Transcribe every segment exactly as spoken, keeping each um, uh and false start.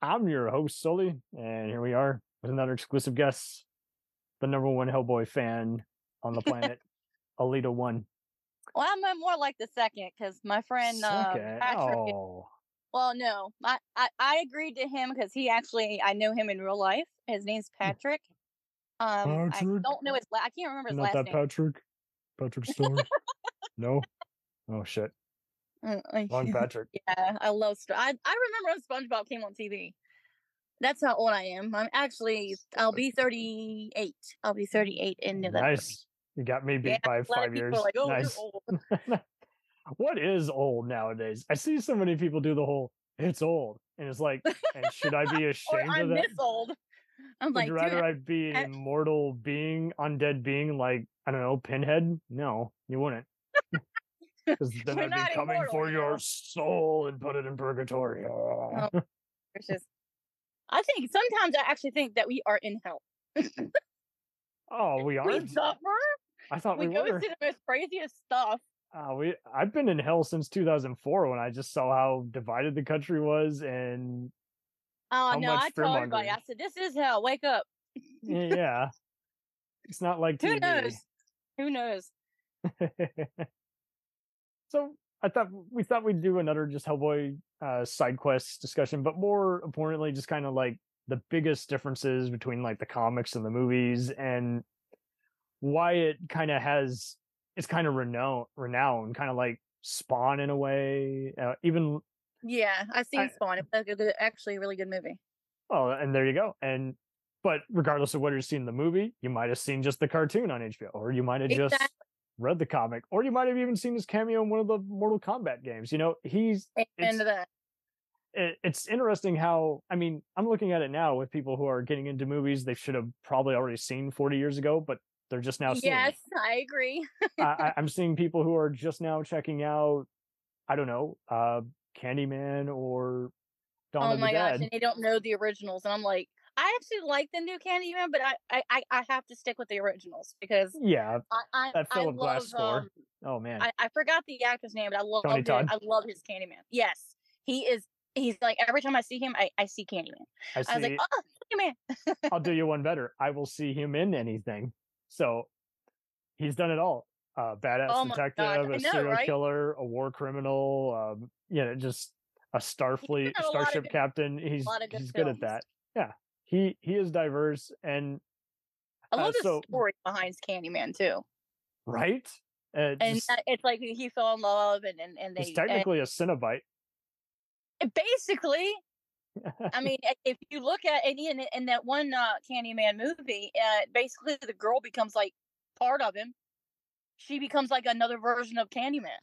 I'm your host, Sully, and here we are with another exclusive guest, the number one Hellboy fan on the planet, Alita One. Well, I'm uh, more like the second because my friend um, Second. Patrick. Oh, Well, no, I, I I agreed to him because he actually I know him in real life. His name's Patrick. Um, I Patrick. don't know his la- I can't remember his Not last that name. Patrick. Patrick Star. No. Oh shit. Uh, uh, Wrong Patrick. yeah, I love. Sp- I I remember when SpongeBob came on T V. That's how old I am. I'm actually. I'll be thirty-eight. I'll be thirty-eight in November. Nice. You got me Yeah, beat by a lot of five people are years. like, "Oh, you're Nice. old." What is old nowadays? I see so many people do the whole "it's old," and it's like, and should I be Or ashamed of I'm that? this old. I'm Would you like, dude, rather I be an I, immortal being, undead being like, I don't know, Pinhead? No, you wouldn't. Because then you're I'd be not coming immortal, for you your know. soul and put it in purgatory. Oh, it's just. I think sometimes I actually think that we are in hell. Oh, we We aren't? suffer. I thought We we go through were. the most craziest stuff. Uh, we I've been in hell since two thousand four when I just saw how divided the country was and Oh how no, much I fear tell everybody. mongering. I said, "This is hell. Wake up." Yeah, it's not like Who T V. knows? Who knows? So I thought we thought we'd do another just Hellboy uh, side quest discussion, but more importantly, just kind of like the biggest differences between like the comics and the movies, and why it kind of has it's kind of renowned, renowned, kind of like Spawn in a way. Uh, even Yeah, I I, seen Spawn. It's like a good, actually a really good movie. well, and there you go. And but regardless of whether you've seen the movie, you might have seen just the cartoon on H B O, or you might have just Exactly. read the comic, or you might have even seen his cameo in one of the Mortal Kombat games. You know, he's Into it's that. it, it's interesting how I mean I'm looking at it now with people who are getting into movies they should have probably already seen forty years ago, but they're just now seeing Yes, it. I agree. I, I'm seeing people who are just now checking out I don't know uh, Candyman or Dawn Oh of the my gosh, Dead. and they don't know the originals, and I'm like, I actually like the new Candyman, but I I I I have to stick with the originals because Yeah, I I, that I Philip Glass love um score. Oh man, I, I forgot the actor's name, but I Tony love his Todd. I love his Candyman. Yes, he is. He's like every time I see him, I, I see Candyman. I I was like, see. oh, Candyman. I'll do you one better. I will see him in anything. So he's done it all. Uh, badass Oh my gosh, detective, I a know, serial right? killer, a war criminal. Um, you know, just a He's been Starfleet, in a lot of starship good, captain. a He's lot of good he's good at films. that. Yeah, he he is diverse and I uh, love the so story behind Candyman too, right. Uh, and just that- it's like he fell in love, and and, and he's they and technically a Cenobite. basically, I mean, if you look at it in in that one uh, Candyman movie, uh, basically the girl becomes like part of him. She becomes like another version of Candyman.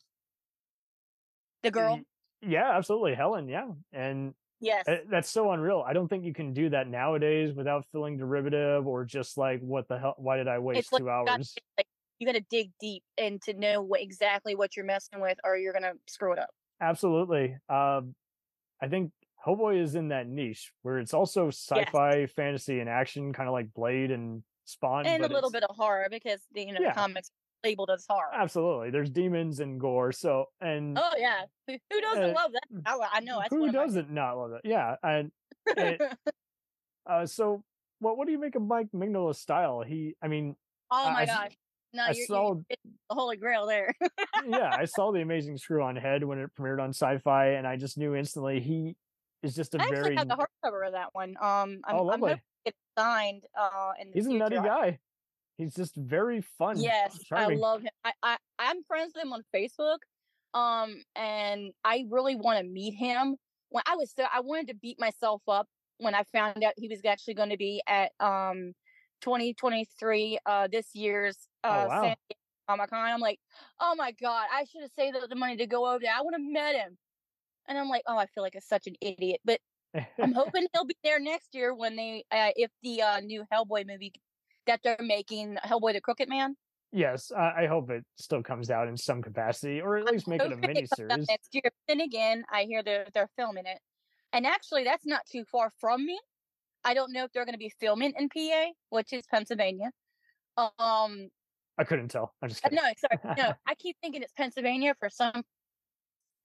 The girl, Yeah, absolutely, Helen. Yeah, and yes. uh, that's so unreal. I don't think you can do that nowadays without feeling derivative or just like, what the hell? Why did I It's waste like two you got hours? like you got to dig deep and to know what exactly what you're messing with, or you're gonna screw it up. Absolutely. Um, I think Hellboy is in that niche where it's also Yes, sci-fi, fantasy, and action, kind of like Blade and Spawn, and a but little it's bit of horror because the you know the yeah, comics labeled as horror. absolutely. There's demons and gore. So and Oh yeah, who, who doesn't uh, love that? I, I know that's who one of my. doesn't not love it? Yeah, and it, uh, so what? What do you make of Mike Mignola's style? He, I mean, Oh I, my I gosh, no, I you're you saw it's the holy grail there. yeah, I saw the Amazing Screw on Head when it premiered on Sci-Fi, and I just knew instantly he is just a I actually very have the hardcover of that one. Um, oh I'm I'm hoping lovely. it's signed uh in the He's a nutty future. I, guy. He's just very fun, yes, I charming. love him. I, I I'm friends with him on Facebook. Um, and I really want to meet him. When I was so I wanted to beat myself up when I found out he was actually going to be at um twenty twenty-three uh this year's Oh uh San wow. Diego Comic Con. I'm like, oh my god, I should have saved the money to go over there. I would have met him. And I'm like, oh, I feel like a, such an idiot. But I'm hoping he'll be there next year when they, uh, if the uh, new Hellboy movie that they're making, Hellboy the Crooked Man. Yes, I, I hope it still comes out in some capacity, or at I'm least make it a hoping mini it comes out series. next year. But then again, I hear they're they're filming it, and actually, that's not too far from me. I don't know if they're going to be filming in P A, which is Pennsylvania. Um, I couldn't tell. I'm just uh, kidding. no, sorry, no, I keep thinking it's Pennsylvania for some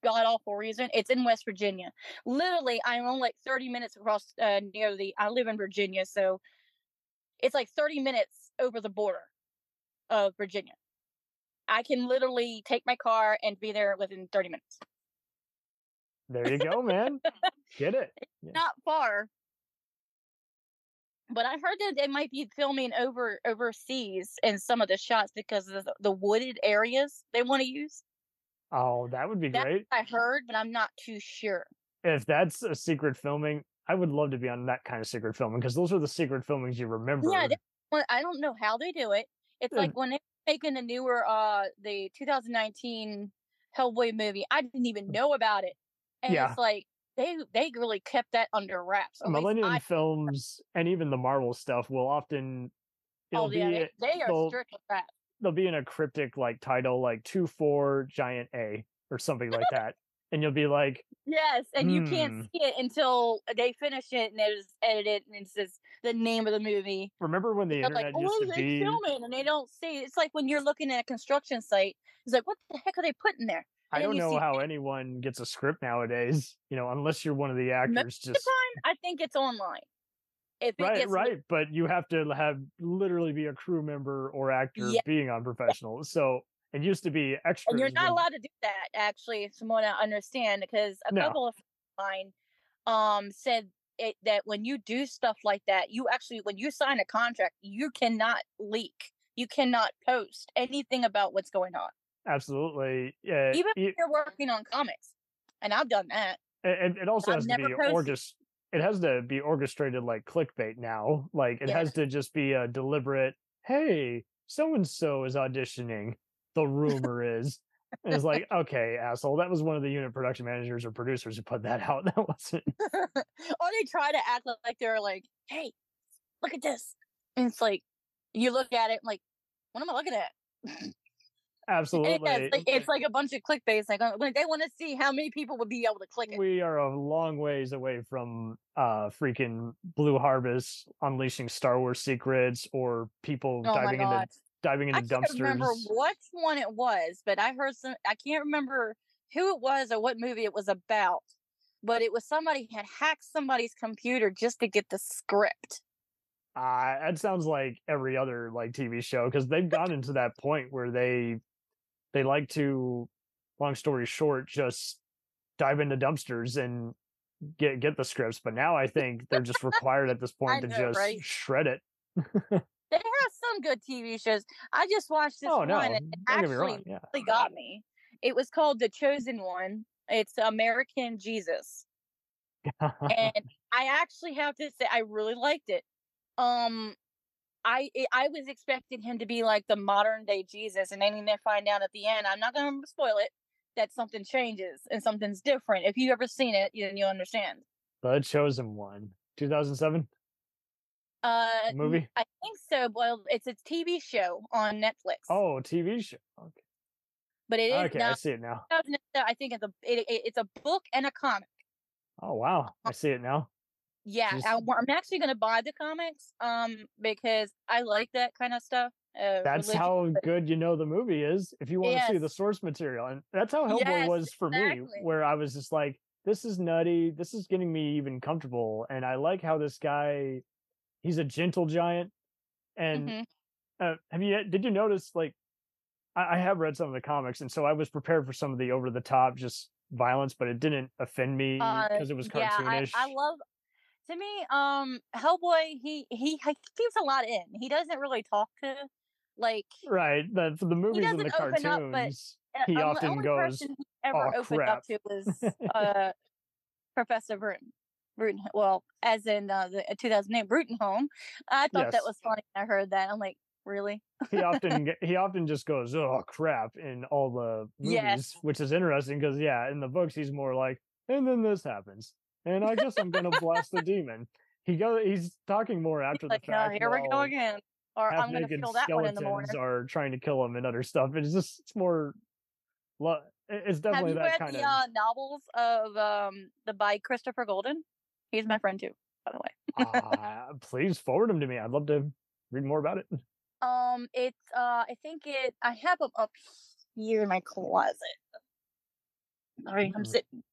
god awful reason. It's in West Virginia. Literally, I'm only like thirty minutes across uh, near the. I live in Virginia, so it's like thirty minutes over the border of Virginia. I can literally take my car and be there within thirty minutes. There you go, man. Get it? Yeah. Not far. But I heard that they might be filming over overseas in some of the shots because of the, the wooded areas they want to use. Oh, that would be That's great. what I heard, but I'm not too sure. If that's a secret filming, I would love to be on that kind of secret filming because those are the secret filmings you remember. Yeah, they, well, I don't know how they do it. It's Uh, like when they're making the newer, uh, the two thousand nineteen Hellboy movie. I didn't even know about it, and Yeah. it's like they they really kept that under wraps. At least Millennium I. films and even the Marvel stuff will often it'll Oh yeah, be they, they are they'll strict with that. they'll be in a cryptic like title like two four giant A or something like that. And you'll be like, Yes, and you can't hmm, see it until they finish it and it's edited and it says the name of the movie. remember when the They're like, internet oh, used what to are they be filming? And they don't see. It's like when you're looking at a construction site. It's like, what the heck are they putting there? I And then don't you know see. how anyone gets a script nowadays, you know, unless you're one of the Most actors of the just time, I think it's online. If it right, gets right. But you have to have literally be a crew member or actor yeah, being on professional. So it used to be and you're extras not would allowed to do that actually, from what I understand, because a no, couple of mine um said it, that when you do stuff like that, you actually when you sign a contract, you cannot leak, you cannot post anything about what's going on, absolutely. Yeah, even if it, you're working on comics. And I've done that. it, it also I've has to never be posted. orchest it has to be orchestrated like clickbait now. Like it Yeah. has to just be a deliberate, hey, so and so is auditioning. The rumor is. And it's like, okay, asshole, that was one of the unit production managers or producers who put that out. That wasn't Or they try to act like they're like, hey, look at this. And it's like, you look at it like, what am I looking at? And it does, absolutely. like, it's like a bunch of clickbait. It's like, uh, like they want to see how many people would be able to click it. We are a long ways away from uh freaking Blue Harvest unleashing Star Wars secrets or people Oh my diving into god. diving into I can't remember dumpsters. which one it was, but I heard some. I can't remember who it was or what movie it was about, but it was somebody had hacked somebody's computer just to get the script. Uh, that sounds like every other like T V show because they've gone into that point where they they like to, long story short, just dive into dumpsters and get get the scripts. But now I think they're just required at this I point to know, just right? shred it. They have some good T V shows. I just watched this Oh one no, and it don't get me actually wrong. Yeah. really got me. It was called The Chosen One. It's American Jesus. And I actually have to say I really liked it. Um I it- I was expecting him to be like the modern day Jesus, and then they find out at the end. I'm not going to spoil it. That something changes and something's different. If you ever seen it, then you'll understand. The Chosen One, two thousand seven Uh, n- movie. I think so. Well, it's a T V show on Netflix, Oh, T V show. Okay, but it is okay, I now. see it now. I think it's a it, it, it's a book and a comic. Oh wow, I see it now. Yeah, Just I, wa- I'm actually going to buy the comics um because I like that kind of stuff. Uh, that's religion. how good you know the movie is if you want to see Yes, the source material. And that's how Hellboy yes, was for me, exactly. where I was just like, this is nutty. This is getting me even comfortable. And I like how this guy, he's a gentle giant. And hmm uh, have you, did you notice, like, I, I have read some of the comics. And so I was prepared for some of the over the top just violence, but it didn't offend me Uh, because it was yeah, I cartoonish. I love. To me, um, Hellboy, he he he keeps a lot in. He doesn't really talk to, like, Right. The, for the he movies and the doesn't open up. But cartoons, uh, he um, the often only goes, person he oh, ever opened up crap. to was uh Professor Bruton. Bruton, well, as in uh, the uh, two thousand eight Bruton Home. I thought that Yes. was funny when I heard that. I'm like, really? he often ge- he often just goes oh crap in all the movies, Yes. which is interesting because yeah, in the books he's more like, and then this happens, and I guess I'm gonna blast the demon. He go he's talking more He's after the like, oh, fact here we go while again. Or half I'm gonna naked feel that one in the skeletons morning. are trying to kill him and other stuff. It's just it's more lo- it- it's Have definitely you that read kind the of uh, novels of um the by Christopher Golden? He's my friend too, by the way. uh, please forward them to me. I'd love to read more about it. Um, it's uh, I think it. I have them up here in my closet. Sorry, I'm Mm. sitting.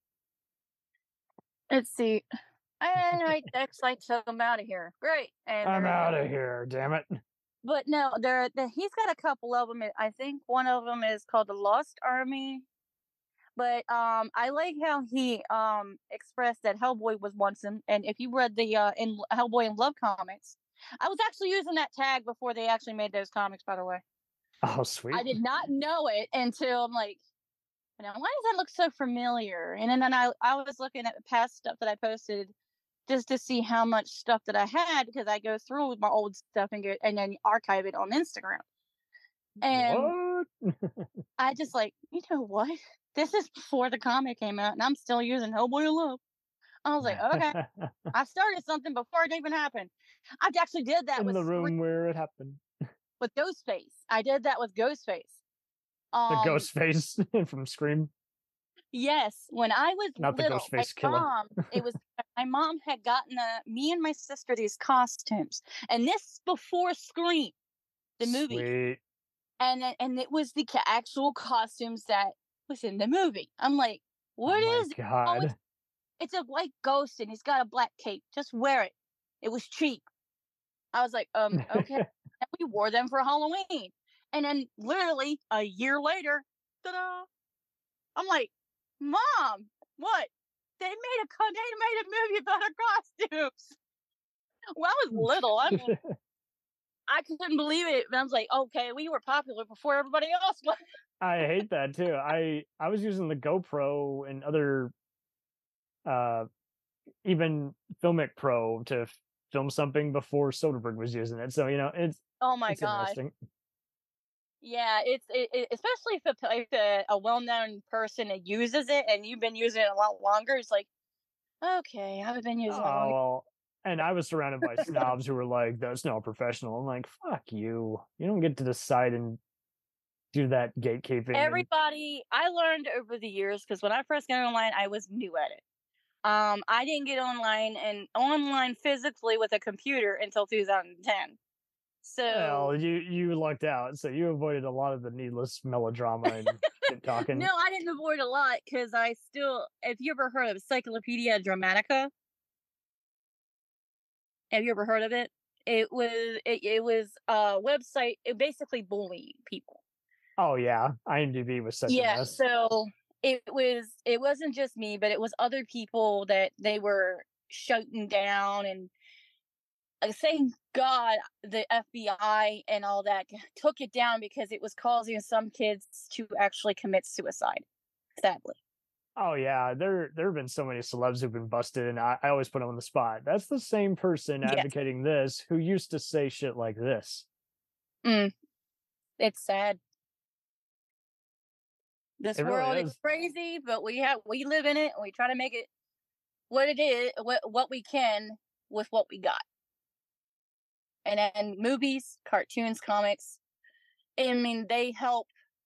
Let's see. And I text, I took him out of here. Great. And I'm they're out no, of here, damn it. but no, they're, they he's got a couple of them. I think one of them is called the Lost Army. But um, I like how he um expressed that Hellboy was once in, and if you read the uh in Hellboy in Love comics, I was actually using that tag before they actually made those comics. By the way, Oh, I sweet. did not know it until I'm like, you know, why does that look so familiar? And then, then I I was looking at the past stuff that I posted just to see how much stuff that I had because I go through my old stuff and get and then archive it on Instagram. And What? I just like, you know what? This is before the comic came out, and I'm still using Hellboy in Love. I was like, okay, I started something before it even happened. I actually did that In with the Scream, room where it happened. with Ghostface. I did that with Ghostface. The Um, ghost face from Scream, yes, when I was not the little, ghost my face killer. mom, it was my mom had gotten a, me and my sister these costumes, and this before Scream, the movie, Sweet. and then- and it was the ca- actual costumes that was in the movie. I'm like, Oh what my is it? Oh, it's god. it's a white ghost, and he's got a black cape. Just wear it. It was cheap. I was like, um, okay. And we wore them for Halloween. And then literally a year later, ta-da! I'm like, Mom, what? They made a co- they made a movie about our costumes. Well, I was little. I mean, I couldn't believe it. And I was like, okay, we were popular before everybody else was. I hate that too. I I was using the GoPro and other uh even Filmic Pro to f- film something before Soderbergh was using it. So, you know, it's Oh my it's gosh. interesting. Yeah, it's it, it, especially if, a, if a, a well-known person uses it and you've been using it a lot longer. It's like, okay, I've been using it Oh longer. well, and I was surrounded by snobs who were like, "That's not professional." I'm like, "Fuck you! You don't get to decide and do that gatekeeping." And Everybody, I learned over the years because when I first got online, I was new at it. Um, I didn't get online and online physically with a computer until two thousand ten. So well, you you lucked out, so you avoided a lot of the needless melodrama and shit no, talking. I didn't avoid a lot because I still. Have you ever heard of Encyclopedia Dramatica? Have you ever heard of it? It was it, it was a website. It basically bullied people. Oh yeah, IMDb was such a Yeah, mess. so it was it wasn't just me, but it was other people that they were shutting down and like thank God the F B I and all that took it down because it was causing some kids to actually commit suicide. Sadly. Oh yeah, there there have been so many celebs who've been busted, and I, I always put them on the spot. That's the same person Yes. advocating this who used to say shit like this. Mm, it's sad. This It really world is is. crazy, but we have we live in it and we try to make it what it is, what what we can with what we got. And then movies, cartoons, comics. I mean, they help.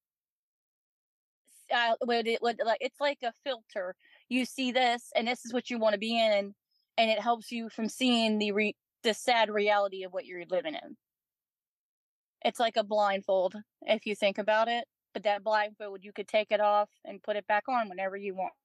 Uh, what it, what, like it's like a filter. You see this, and this is what you want to be in, and and it helps you from seeing the re- the sad reality of what you're living in. It's like a blindfold if you think about it. But that blindfold, you could take it off and put it back on whenever you want.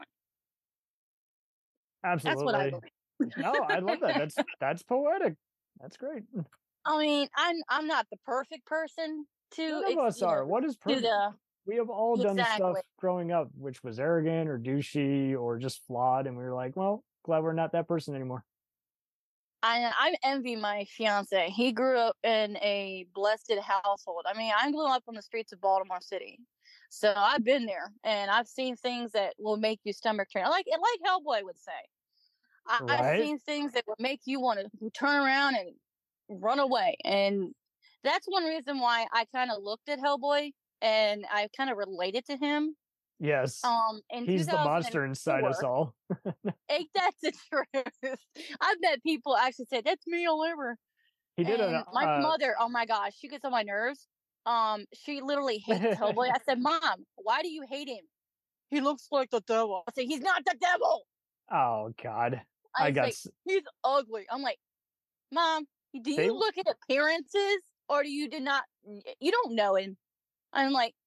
That's what I Absolutely. believe. No, I love that. That's that's poetic. That's great. I mean, I'm I'm not the perfect person to None of ex- us you know are. What is do perfect? the We have all done stuff exactly. growing up which was arrogant or douchey or just flawed, and we were like, well, glad we're not that person anymore. I I envy my fiance. He grew up in a blessed household. I mean, I grew up on the streets of Baltimore City, so I've been there and I've seen things that will make you stomach turn. Like like Hellboy would say, I, I've Right? seen things that would make you want to turn around and run away. And that's one reason why I kind of looked at Hellboy and I kind of related to him. Yes. Um, in He's the monster inside us two thousand four, all. ain't that the truth? I've met people actually say that's me all over. He did an And my uh mother, oh my gosh, she gets on my nerves. Um, she literally hates Hellboy. I said, Mom, why do you hate him? He looks like the devil. I said, he's not the devil. oh god. I I was got like, s- he's ugly. I'm like, Mom, do they you look at appearances or do you do not? You don't know him. I'm like,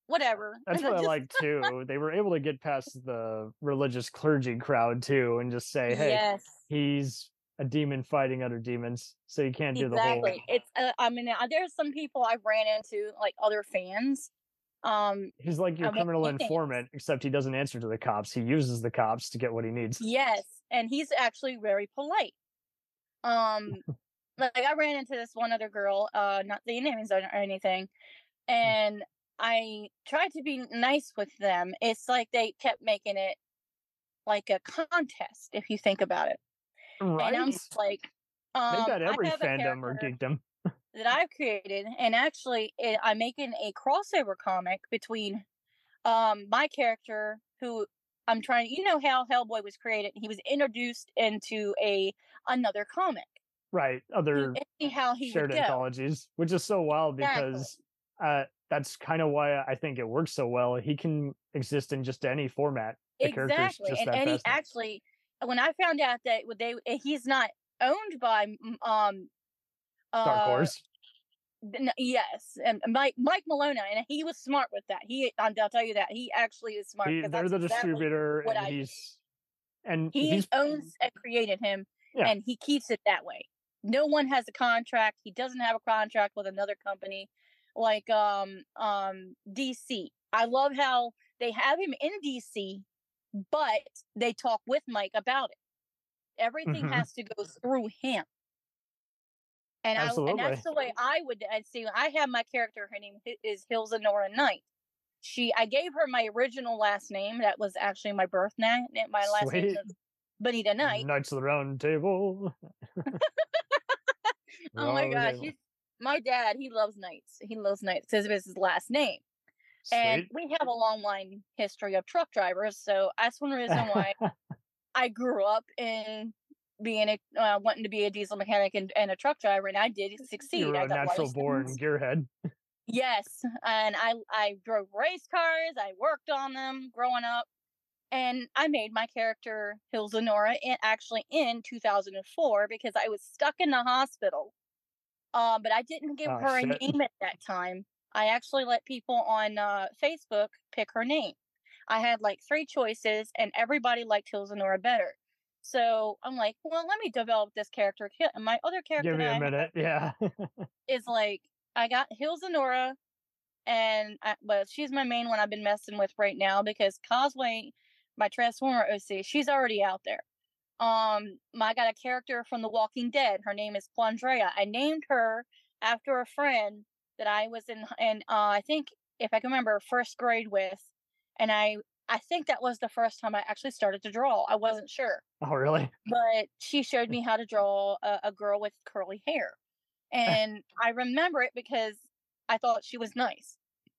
whatever. That's And I what I just like too. They were able to get past the religious clergy crowd too, and just say, "Hey, yes, he's a demon fighting other demons, so you can't do the whole." exactly. It's uh, I mean, uh, there's some people I've ran into, like other fans. Um, He's like your I mean, criminal fans. informant, except he doesn't answer to the cops. He uses the cops to get what he needs. Yes, and he's actually very polite. Um, like I ran into this one other girl, uh, not the names or anything, and I tried to be nice with them. It's like they kept making it like a contest, if you think about it. And I'm Right? just like, Make um, that I every have a fandom or character geekdom. that I've created, and actually, it, I'm making a crossover comic between um my character who I'm trying. You know how Hellboy was created? He was introduced into a another comic Right. to Other see how he would shared go. anthologies, which is so wild Exactly. because uh, that's kind of why I think it works so well. He can exist in just any format. The character's Exactly. just And that and he fascinating. actually, when I found out that they eh, he's not owned by mm, um Dark uh Horse. n- yes, and Mike Mike Malone, and he was smart with that. He I'll I'll tell you that he actually is smart He, because they're that's the exactly distributor, what and I did. he's and He he's owns and created him, yeah. and he keeps it that way. No one has a contract. He doesn't have a contract with another company, like um um D C. I love how they have him in D C, but they talk with Mike about it. Everything Hmm. has to go through him. And I and that's Absolutely. the way I would and see. I have my character. Her name is Hilza Nora Knight. She I gave her my original last name. That was actually my birth name. My last name Sweet. is Bonita Knight. Knights of the Round Table. Oh my Round gosh, he's Table. my dad. He loves Knights. He loves Knights because of his last name. And Sweet. we have a long line history of truck drivers, so that's one reason why I grew up in being a uh, wanting to be a diesel mechanic and, and a truck driver, and I did You succeed. were I a got natural born licensed. gearhead. Yes, and I I drove race cars. I worked on them growing up, and I made my character Hilza Nora in, actually in two thousand four because I was stuck in the hospital. Um, but I didn't give Oh her a shit. name at that time. I actually let people on uh, Facebook pick her name. I had like three choices, and everybody liked Hilza Nora better. So I'm like, well, let me develop this character. And my other character Give that me a I have minute. Yeah. is like, I got Hilza Nora, and I, but she's my main one I've been messing with right now because Causeway, my Transformer O C, she's already out there. Um, I got a character from The Walking Dead. Her name is Quandrea. I named her after a friend that I was in, and uh, I think if I can remember, first grade with, and I I think that was the first time I actually started to draw. I wasn't sure, Oh really? but she showed me how to draw a, a girl with curly hair, and I remember it because I thought she was nice,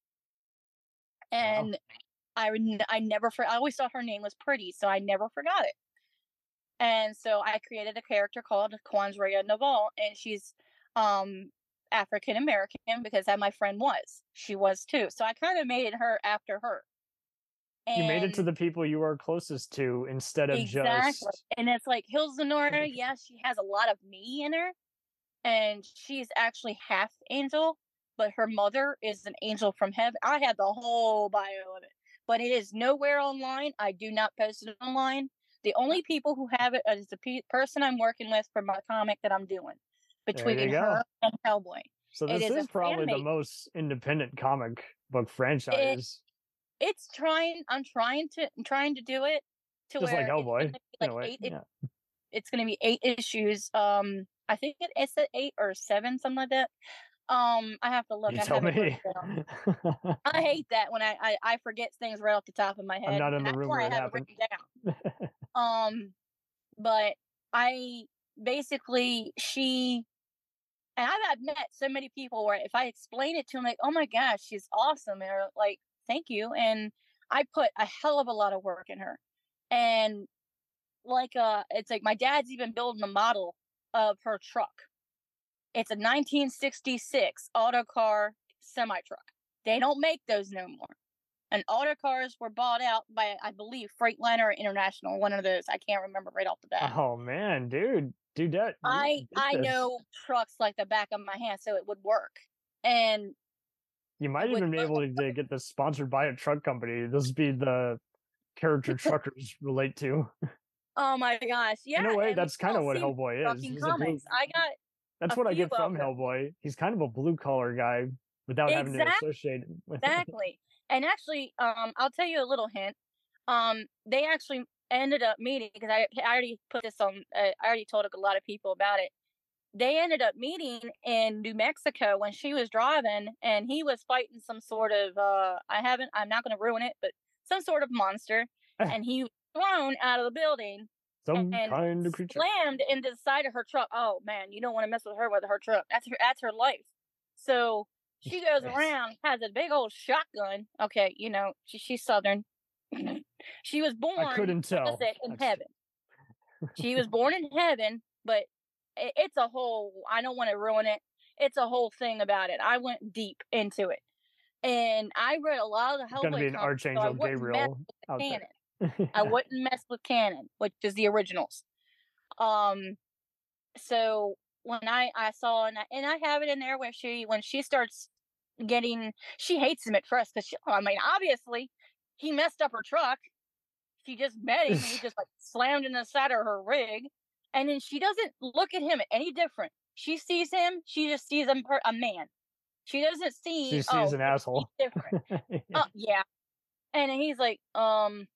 Wow. and I I never for I always thought her name was pretty, so I never forgot it. And so I created a character called Quandrea Naval, and she's um African American because that my friend was. She was too. So I kind of made her after her. You made it to And the people you are closest to instead of exactly. just And it's like Hills Nora, yeah, she has a lot of me in her. And she's actually half angel, but her mother is an angel from heaven. I had the whole bio of it, but it is nowhere online. I do not post it online. The only people who have it is the pe- person I'm working with for my comic that I'm doing there between you go. her and Hellboy. So It this is a is fan probably the made. most independent comic book It franchise, it's trying. I'm trying to I'm trying to do it to just like where it's going Hellboy to be in like a way. eight. It, Yeah. it's going to be eight issues. Um, I think it is at eight or seven, something like that. Um, I have to look. You I tell have it written me. down. I hate that when I, I I forget things right off the top of my I'm head, not in and the that's room why where I it have it happened. written down. Um, but I basically she and I've, I've met so many people where if I explain it to them, like, oh my gosh, she's awesome, and they're like, thank you, and I put a hell of a lot of work in her, and like uh, it's like my dad's even building a model of her truck. It's a nineteen sixty-six autocar semi truck. They don't make those no more. And autocars were bought out by, I believe, Freightliner or International, one of those. I can't remember right off the bat. Oh man, dude, do that. You I get I this. know trucks like the back of my hand, so it would work. And You I might would even be love. able to get this sponsored by a truck company. This would be the character truckers relate to. Oh my gosh, yeah. In a way, I mean, that's you kind of don't what see Hellboy is. trucking He's a blue. comics. I got That's a what I few get of from them. Hellboy. He's kind of a blue collar guy without having to Exactly. associate him with. Exactly. And actually, um, I'll tell you a little hint. Um, they actually ended up meeting because I, I already put this on. Uh, I already told a lot of people about it. They ended up meeting in New Mexico when she was driving, and he was fighting some sort of. Uh, I haven't. I'm not going to ruin it, but some sort of monster, and he was thrown out of the building Some and kind of creature. slammed into the side of her truck. Oh man, you don't want to mess with her with her truck. That's her. That's her life. So she goes Yes. around, has a big old shotgun. Okay, you know she, she's Southern. She was born. I couldn't like I tell. said, in That's- heaven. She was born in heaven, but it, it's a whole. I don't want to ruin it. It's a whole thing about it. I went deep into it, and I read a lot of the It's gonna be Hellboy an comics, so I Archangel wouldn't mess Gabriel with the out canon. there. I wouldn't mess with canon, which is the originals. Um, so when I I saw and I, and I have it in there where she when she starts getting she hates him at first because I mean obviously he messed up her truck. She just met him and he just like slammed in the side of her rig, and then she doesn't look at him any different. She sees him, she just sees him per- a man. She doesn't see She sees oh an he's asshole. different. Uh, yeah, and he's like um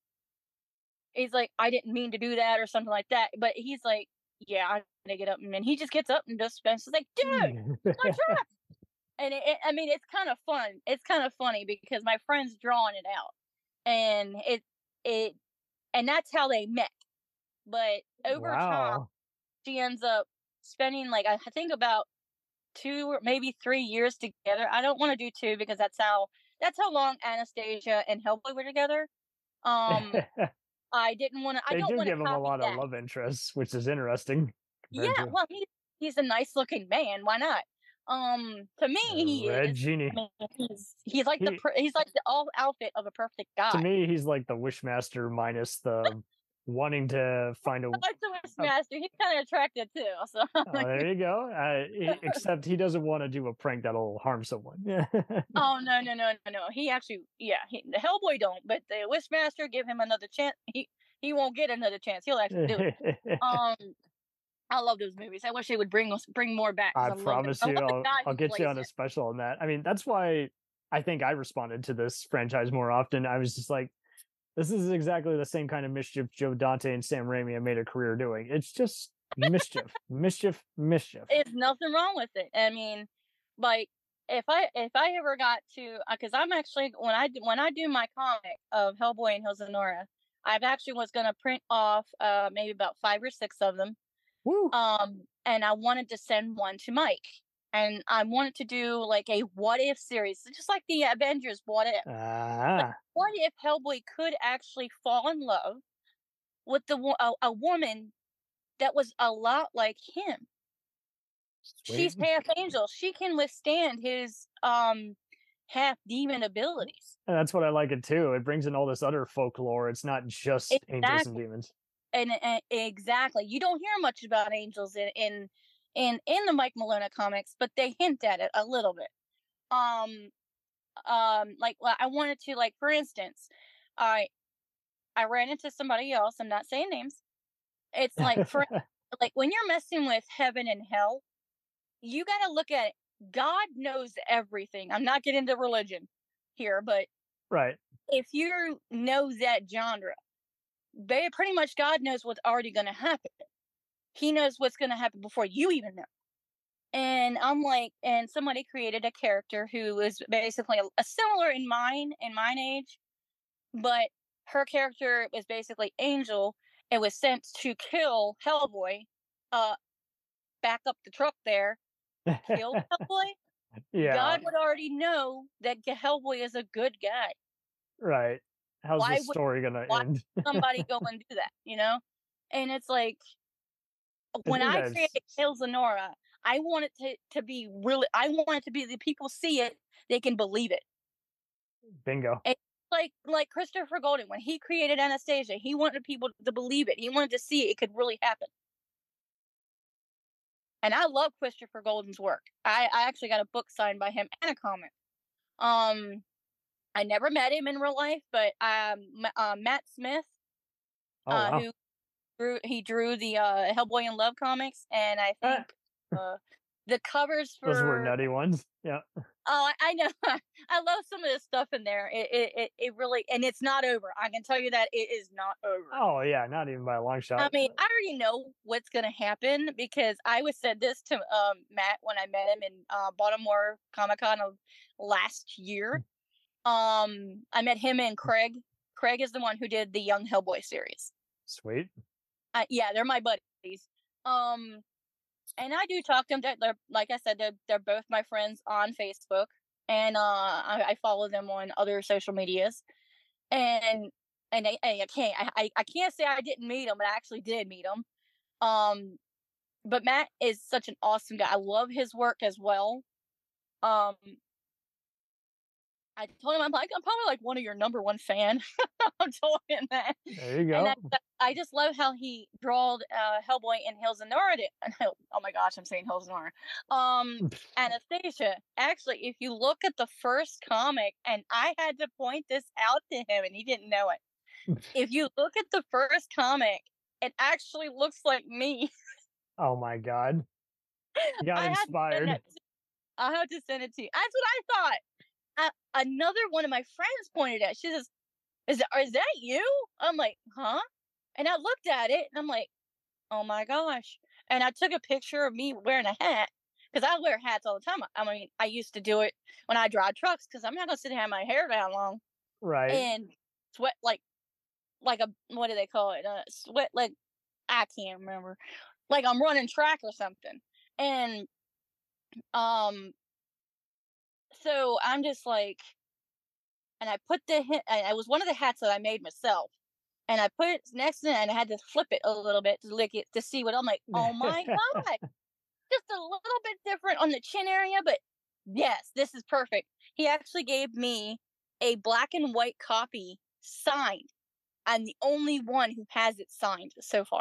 he's like I didn't mean to do that or something like that, but he's like yeah I'm gonna get up and then he just gets up and just and she's like dude my truck. And it, it, I mean, it's kind of fun. It's kind of funny because my friend's drawing it out, and it it and that's how they met. But over time, Wow. she ends up spending like I think about two or maybe three years together. I don't want to do two because that's how that's how long Anastasia and Hellboy were together. Um, I didn't want to. I They don't do want to give him a copy lot of that. love interests, which is interesting Yeah, compared to well, he he's a nice looking man. Why not? Um, to me, uh, he Red is. Genie. I mean, he's he's like the He per- he's like the all outfit of a perfect to guy. me, he's like the Wishmaster minus the wanting to find a. Like the a Wishmaster, he's kind of attracted too. So oh, there you go. Uh, he- except he doesn't want to do a prank that'll harm someone. Yeah. oh no no no no no, he actually yeah he, the Hellboy don't, but the Wishmaster give him another chance. He he won't get another chance. He'll actually do it. Um, I love those movies. I wish they would bring us bring more back I because I love them. promise I you, love the I'll, guy I'll who get you plays on a it. special on that. I mean, that's why I think I responded to this franchise more often. I was just like, this is exactly the same kind of mischief Joe Dante and Sam Raimi have made a career doing. It's just mischief, mischief, mischief. There's nothing wrong with it. I mean, like if I if I ever got to because I'm actually when I do, when I do my comic of Hellboy and Hills of Nora, I've actually was gonna print off uh maybe about five or six of them. Woo. Um, and I wanted to send one to Mike, and I wanted to do like a what if series, just like the Avengers. What if? Like, Ah, what if Hellboy could actually fall in love with the wo- a, a woman that was a lot like him? sweet. She's half angel. She can withstand his um half demon abilities. And that's what I like it too. It brings in all this other folklore. It's not just angels and Exactly. demons. And, and exactly, you don't hear much about angels in in in in the Mike Malona comics, but they hint at it a little bit. Um, um, like well, I wanted to like for instance, I I ran into somebody else. I'm not saying names. It's like for like when you're messing with heaven and hell, you got to look at it. God knows everything. I'm not getting into religion here, but Right. if you know that genre, they pretty much God knows what's already going to happen. He knows what's going to happen before you even know. And I'm like, and somebody created a character who was basically a, a similar in mine, in mine age, but her character was basically Angel and was sent to kill Hellboy, uh, back up the truck there, kill Hellboy. Yeah. God would already know that Hellboy is a good guy. Right. How's Why the would story gonna why end? would somebody go and do that? You know, and it's like I when think I that's created Kills Lenora, I want it to to be really. I want it to be the people see it, they can believe it. bingo. And like like Christopher Golden when he created Anastasia, he wanted people to believe it. He wanted to see it, it could really happen. And I love Christopher Golden's work. I, I actually got a book signed by him and a comic. Um, I never met him in real life, but um, Ma- uh, Matt Smith, Oh uh, wow. who drew he drew the uh, Hellboy in Love comics, and I Ah, think uh, the covers those were for. nutty ones. Yeah. Oh, I, I know. I love some of this stuff in there. It, it it it really, and it's not over. I can tell you that it is not over. Oh yeah, not even by a long I shot. mean, I already know what's gonna happen because I was said this to um Matt when I met him in uh, Baltimore Comic Con of last year. Um, I met him and Craig. Craig is the one who did the Young Hellboy series. Sweet. Uh, yeah, they're my buddies. Um, and I do talk to them. They're, they're like I said, they're they're both my friends on Facebook, and uh, I, I follow them on other social medias. And and I, I can't I, I can't say I didn't meet him, but I actually did meet him. Um, but Matt is such an awesome guy. I love his work as well. Um, I told him I'm like I'm probably like one of your number one fan. I'm told him that, There you and I, go. I just love how he drawed uh, Hellboy in Hills and Nora. Oh my gosh, I'm saying Hills and Nora. Um, Anastasia. Actually, if you look at the first comic, and I had to point this out to him, and he didn't know it. If you look at the first comic, it actually looks like me. Oh my god. You got I had to send inspired. that. I had to send it to you. That's what I thought. Uh, another one of my friends pointed at. She says, "Is that is that you?" I'm like, "Huh?" And I looked at it, and I'm like, "Oh my gosh!" And I took a picture of me wearing a hat because I wear hats all the time. I mean, I used to do it when I drive trucks because I'm not gonna sit and have my hair down long Right. and sweat like like a what do they call it? Uh, sweat like I can't remember. Like I'm running track or something. And um, so I'm just like, and I put the hit. And it was one of the hats that I made myself, and I put it next to it, and I had to flip it a little bit to lick it to see what I'm like. Oh my god, just a little bit different on the chin area, but yes, this is perfect. He actually gave me a black and white copy signed. I'm the only one who has it signed so far.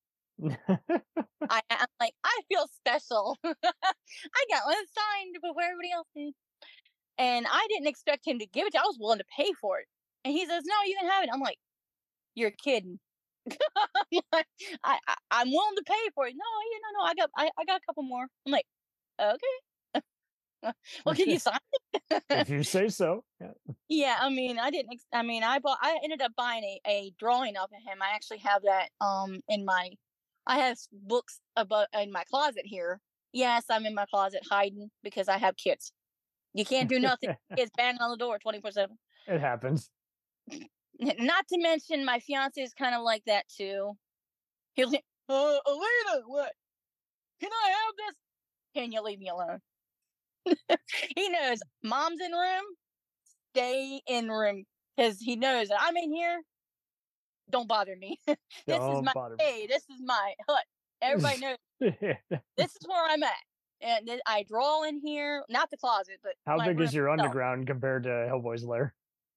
I, I'm like, I feel special. I got one signed before everybody else did. And I didn't expect him to give it to me. I was willing to pay for it. And he says, "No, you can have it." I'm like, "You're kidding." I'm like, I, I, I'm willing to pay for it. No, you no, no, I got I, I got a couple more. I'm like, okay. Well, can you sign it? If you say so. Yeah. Yeah, I mean, I didn't. Ex- I mean, I bought. I ended up buying a, a drawing of him. I actually have that um in my. I have s- books about in my closet here. Yes, I'm in my closet hiding because I have kids. You can't do nothing. Kids banging on the door twenty four seven. It happens. Not to mention, my fiance is kind of like that too. He'll say, "Uh, Elena, what? Can I have this? Can you leave me alone?" He knows mom's in room. Stay in room because he knows that I'm in here. Don't bother me. This is Don't my bother hey, this is my hut. Everybody knows me. this is where I'm at. And then I draw in here, not the closet, but How my big room is your itself. underground compared to Hellboy's lair?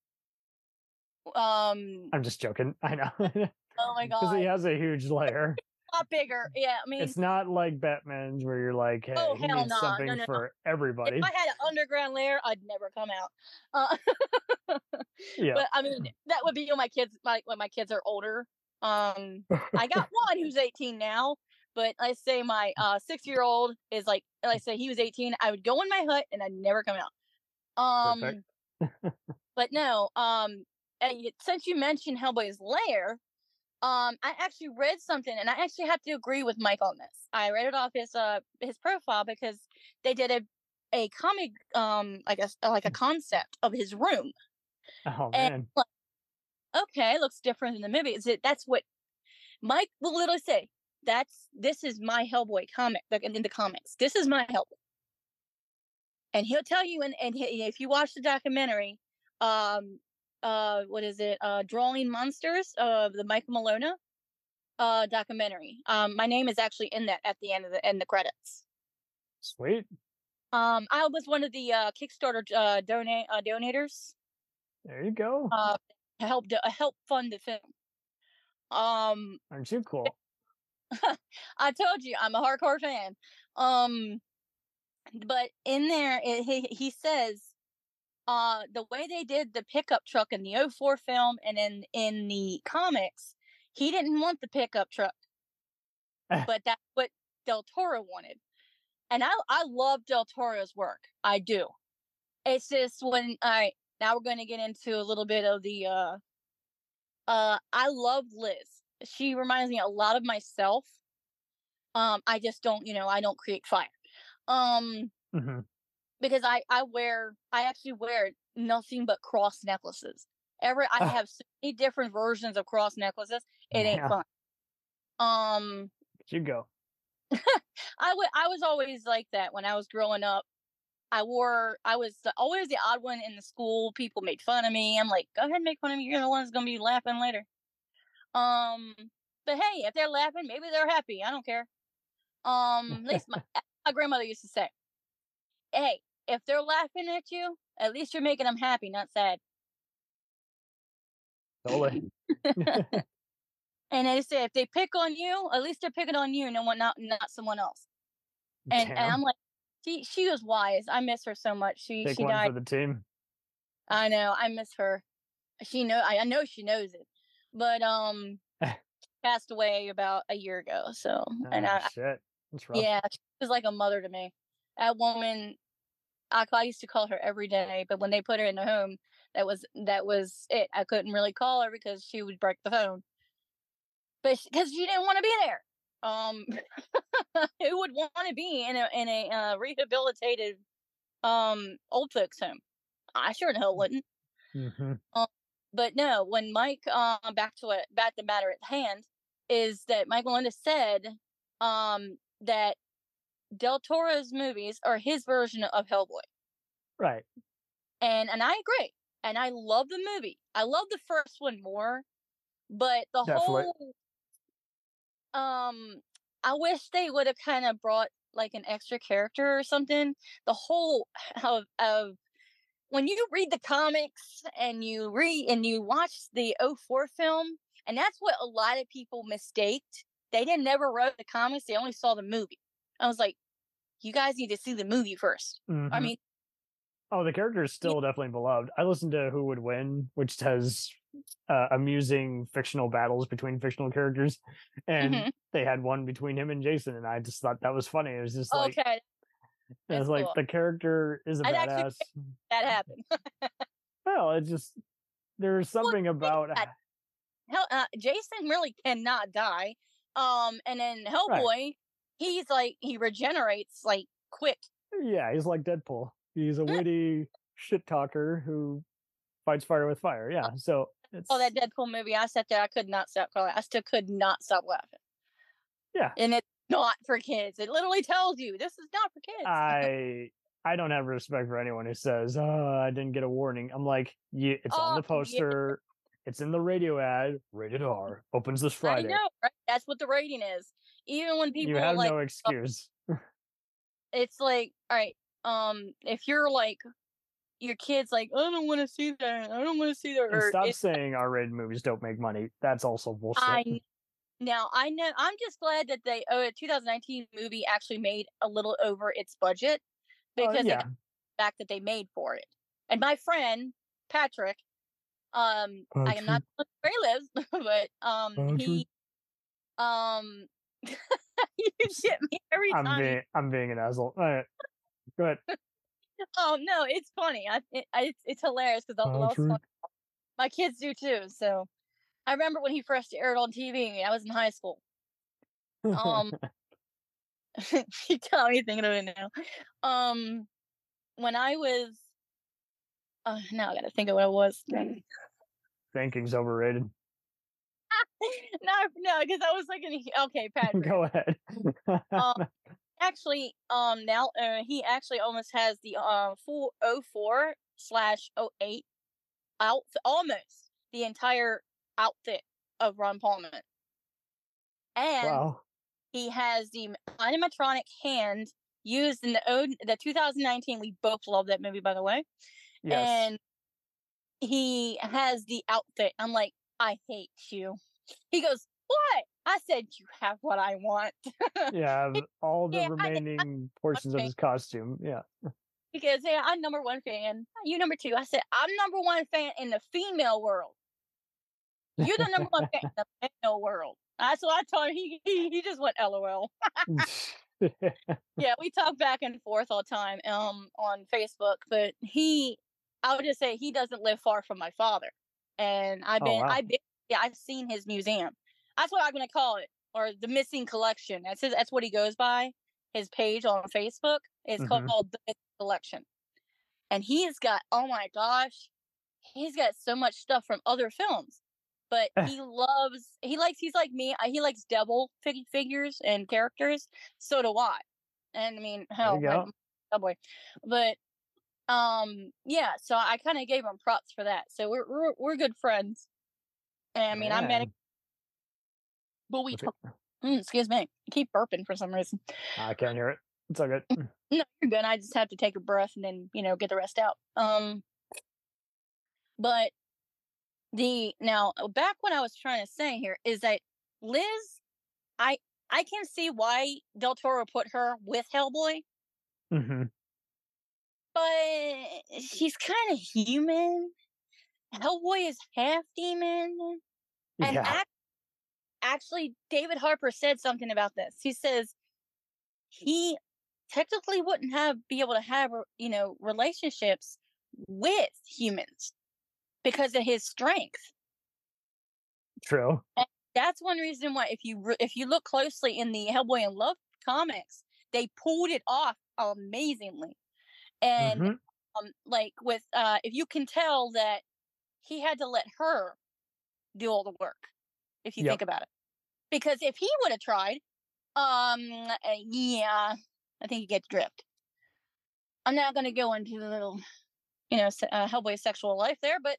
Um I'm just joking. I know. oh my Because he god. has a huge lair. A lot bigger. Yeah, I mean, It's not like Batman's where you're like, oh hey, he hell needs no. No, something no, no. for If everybody. I had an underground lair, I'd never come out. Uh, Yeah. but I mean, that would be when my kids my when my kids are older. Um I got one who's eighteen now, but I say my uh six year old is like like I say he was eighteen. I would go in my hut and I'd never come out. Perfect. Um but no, um and y- since you mentioned Hellboy's lair, um I actually read something and I actually have to agree with Mike on this. I read it off his uh his profile because they did a a comic um like a like a concept of his room. Oh And man. like, okay, looks different than the movie. Is it that's what Mike will literally say? That's this is my Hellboy comic, like in the comics. This is my Hellboy, and he'll tell you. And and he, if you watch the documentary, um, uh, what is it? Uh, Drawing Monsters of the Michael Malona uh documentary. Um, my name is actually in that at the end of the end the credits. Sweet. Um, I was one of the uh Kickstarter uh donate uh, donators. There you go. Uh, to help to help fund the film. Um, Aren't you cool? I told you I'm a hardcore fan. Um, but in there, it, he he says uh, the way they did the pickup truck in the oh four film and in in the comics, he didn't want the pickup truck, but that's what Del Toro wanted. And I I love Del Toro's work. I do. It's just when I now we're going to get into a little bit of the uh uh I love Liz. She reminds me a lot of myself. Um I just don't, you know, I don't create fire. Um hmm because I I wear I actually wear nothing but cross necklaces. Every I have so many different versions of cross necklaces. It ain't yeah, fun. Um you go. I would I was always like that when I was growing up. I wore I was the, always the odd one in the school. People made fun of me. I'm like, go ahead and make fun of me. You're the one that's gonna be laughing later. Um, but hey, if they're laughing, maybe they're happy. I don't care. Um, at least my my grandmother used to say, "Hey, if they're laughing at you, at least you're making them happy, not sad." Totally. And they say if they pick on you, at least they're picking on you, no one not not someone else. And and I'm Damn. like, she she was wise. I miss her so much. She Take she one died. for the team. I know. I miss her. She know. I, I know she knows it. But um, passed away about a year ago. So and Ah, I, I shit. That's rough. yeah, she was like a mother to me. That woman, I, I used to call her every day. But when they put her in the home, that was that was it. I couldn't really call her because she would break the phone. But because she, she didn't want to be there. Um, who would want to be in a in a uh, rehabilitated um old folks home? I sure the hell wouldn't. hmm Um, but no, when Mike, uh, back to what back the matter at hand, is that Mike Melinda said um, that Del Toro's movies are his version of Hellboy, Right. and and I agree, and I love the movie. I love the first one more, but the Definitely. whole um, I wish they would have kind of brought like an extra character or something. The whole of of when you read the comics and you read and you watch the oh four film, and that's what a lot of people mistaked. They didn't never wrote the comics, they only saw the movie. I was like, you guys need to see the movie first. I hmm mean, Oh, the character is yeah, still definitely beloved. I listened to Who Would Win, which has uh, amusing fictional battles between fictional characters, and hmm they had one between him and Jason, and I just thought that was funny. It was just like, okay, it was that's like cool. the character is a I'd actually badass. make that happen. Well, it's just there's Well, something think about about it. Hell, uh, Jason really cannot die. Um, and then right. Hellboy, he's like he regenerates like quick. Yeah, he's like Deadpool. He's a witty shit talker who fights fire with fire. Yeah, so Oh, it's that Deadpool movie! I sat there, I could not stop crying. I still could not stop laughing. yeah. And it's not for kids. It literally tells you this is not for kids. I I don't have respect for anyone who says, "Oh, I didn't get a warning." I'm like, yeah, it's on Oh the yeah, poster, it's in the radio ad, rated R, opens this I Friday. know, right? That's what the rating is. Even when You people have like, no uh, excuse. it's like, all right, um, if you're like your kid's like, I don't want to see that. I don't want to see that. And Or stop it, saying R-rated movies don't make money. That's also bullshit. I now I know. I'm just glad that they, oh, a twenty nineteen movie actually made a little over its budget Uh, because they got yeah. the fact that they made for it. And my friend Patrick, um, I am Patrick, not where he lives, but um, Patrick. he um, you get me every I'm time. You, being I'm being an asshole. All right, go ahead. oh no, it's funny. I, it, I it's, it's hilarious because I love Patrick. my kids do too. So I remember when he first aired on T V. I was in high school. Um, you tell me thinking of it now. Um, when I was, uh, now I gotta think of what it was. no, Thinking's overrated. no, because I was thinking, okay, Patrick. Go ahead. Um, actually, um, now uh, he actually almost has the uh full oh four slash oh eight out almost the entire outfit of Ron Perlman, and Wow. he has the animatronic hand used in the o- the two thousand nineteen. We both love that movie, by the way, Yes. and he has the outfit. I'm like, I hate you. He goes, what? I said, you have what I want. Yeah, all the yeah, I, I, remaining portions of okay. his costume. Yeah. because yeah, I'm number one fan. You number two. I said I'm number one fan in the female world. You're the number one fan in the male world. That's what I told him. He he, he just went L O L. Yeah, we talk back and forth all the time um on Facebook, but he I would just say he doesn't live far from my father. And I've Oh been wow. I've been yeah, I've seen his museum. That's what I'm gonna call it. Or the missing collection. That's his, that's what he goes by. His page on Facebook is Hmm. called the Missing Collection. And he's got oh my gosh, he's got so much stuff from other films. But he loves he likes he's like me. He likes devil fig- figures and characters. So do I. And I mean, There you hell, my go. oh boy. But um yeah, so I kind of gave him props for that. So we're we're we're good friends. And I mean, I met him, Man. but we Okay. talk, mm, excuse me. I keep burping for some reason. I can't hear it. It's all good. No, you're good. I just have to take a breath and then, you know, get the rest out. Um but the now back what I was trying to say here is that Liz, I I can see why Del Toro put her with Hellboy, Hmm. but she's kind of human. Hellboy is half demon, and Yeah. ac- actually, David Harper said something about this. He says he technically wouldn't have be able to have you know relationships with humans because of his strength. True. And that's one reason why, if you re- if you look closely in the Hellboy and Love comics, they pulled it off amazingly. And Hmm. um, like with uh, if you can tell that he had to let her do all the work, if you Yep. think about it, because if he would have tried, um, uh, yeah, I think you get the drift. I'm not going to go into the little, you know, uh, Hellboy sexual life there, but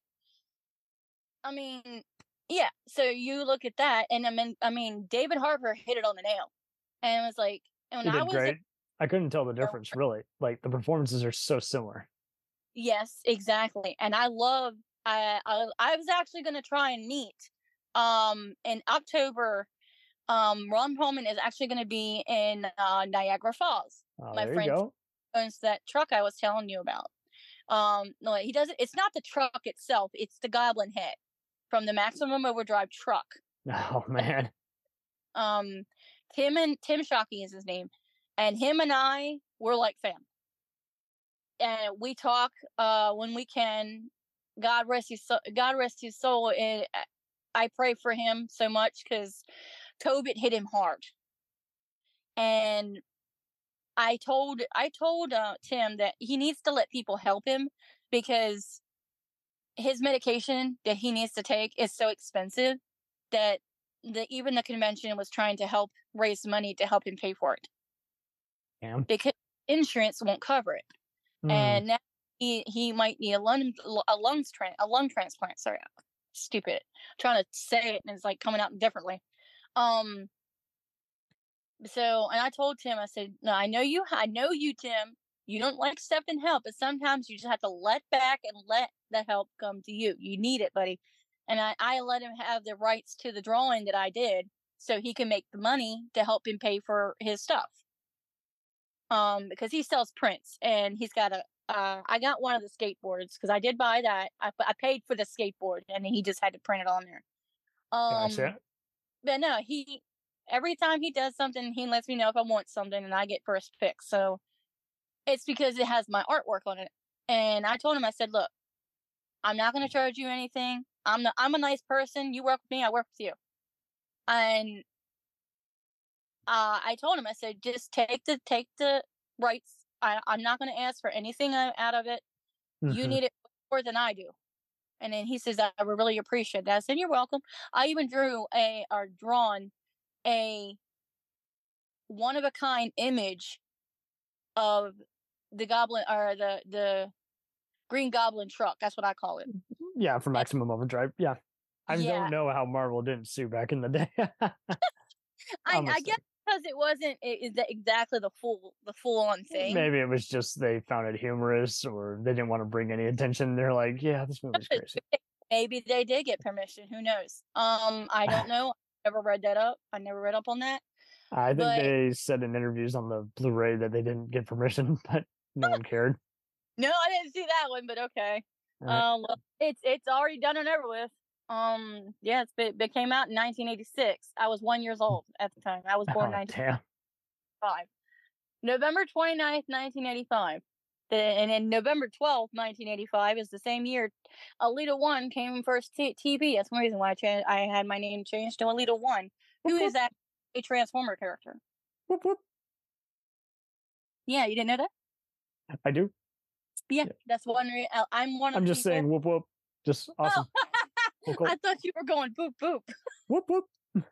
I mean, yeah. So you look at that, and I mean, I mean, David Harper hit it on the nail, and it was like, and when He I did was, in, great. I couldn't tell the difference really. Like the performances are so similar. yes, exactly, and I love. I I, I was actually going to try and meet, um, in October. Um, Ron Perlman is actually going to be in uh, Niagara Falls. Oh, My there you friend go. owns that truck I was telling you about. Um, no, he doesn't. It's not the truck itself; it's the Goblin Head from the Maximum Overdrive truck. Oh man. Um, Tim and Tim Shockey is his name, and him and I were like family, and we talk uh when we can. God rest his soul, God rest his soul, and I pray for him so much because COVID hit him hard, and I told I told uh, Tim that he needs to let people help him because his medication that he needs to take is so expensive that the even the convention was trying to help raise money to help him pay for it Damn. because insurance won't cover it, Mm. and now he he might need a lung a lungs tran- a lung transplant. Sorry, stupid. I'm trying to say it and it's like coming out differently. Um. So, and I told Tim, I said, "No, I know you. I know you, Tim. You don't like accepting help, but sometimes you just have to let back and let the help come to you. You need it, buddy." And I, I let him have the rights to the drawing that I did, so he can make the money to help him pay for his stuff. Um, because he sells prints, and he's got a. Uh, I got one of the skateboards because I did buy that. I, I paid for the skateboard, and he just had to print it on there. Um, Gotcha. but no, he every time he does something, he lets me know if I want something, and I get first pick. So it's because it has my artwork on it. And I told him, I said, "Look, I'm not going to charge you anything. I'm the, I'm a nice person. You work with me, I work with you." And uh, I told him, I said, "Just take the take the rights. I, I'm not going to ask for anything out of it. You Hmm. need it more than I do." And then he says, "I would really appreciate that." I said, "You're welcome." I even drew a or drawn a one of a kind image of the goblin or the the Green Goblin truck. That's what I call it. Yeah, for And Maximum Overdrive. Yeah. I yeah, don't know how Marvel didn't sue back in the day. I I Honestly. guess because it wasn't it, it, exactly the full the full on thing. Maybe it was just they found it humorous or they didn't want to bring any attention. They're like, yeah, this movie's crazy. Maybe they did get permission. Who knows? Um, I don't know. I never read that up. I never read up on that. I think But they said in interviews on the Blu-ray that they didn't get permission, but no one cared. No, I didn't see that one, but okay. Uh, Um, well, it's it's already done and over with. Um, yeah, it's been, it came out in nineteen eighty-six. I was one years old at the time. I was born oh in damn! nineteen eighty-five. November twenty-ninth, nineteen eighty-five. The, and then November twelfth, nineteen eighty-five is the same year Alita one came first t- T V. That's one reason why I, cha- I had my name changed to Alita one, who Whoop, is whoop, that a Transformer character. whoop, whoop. Yeah, you didn't know that? I do. Yeah, that's one. Re- uh, I'm one of I'm the just people. saying, whoop whoop. Just awesome. Oh, Cool, cool. I thought you were going boop boop. Whoop whoop.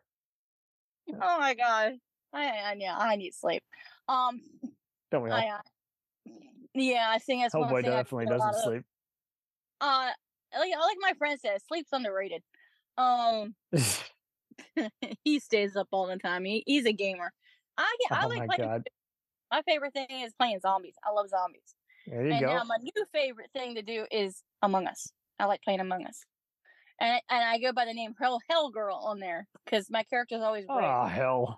Oh my god, I I yeah, I need sleep. Um, Don't we all? I uh, yeah, I think that's one Hellboy thing I definitely do a lot doesn't of. sleep. Uh, like like my friend says, sleep's underrated. Um, he stays up all the time. He, he's a gamer. I I Oh like my playing. god. My favorite thing is playing zombies. I love zombies. There you And now go. my new favorite thing to do is Among Us. I like playing Among Us. And and I go by the name Hell Hell Girl on there because my character's always red. Oh hell.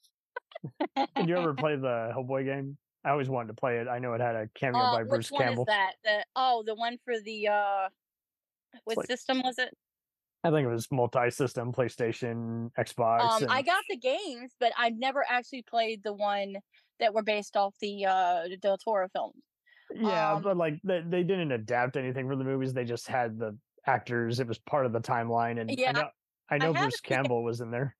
Did you ever play the Hellboy game? I always wanted to play it. I know it had a cameo Uh, by which Bruce one Campbell. is that? The oh, the one for the uh, what like- system was it? I think it was multi-system, PlayStation, Xbox. Um, and I got the games, but I've never actually played the one that were based off the uh the Del Toro films. yeah, um, but like they, they didn't adapt anything for the movies. They just had the actors. It was part of the timeline, and I Yeah, know I know haven't Bruce seen it. Campbell was in there.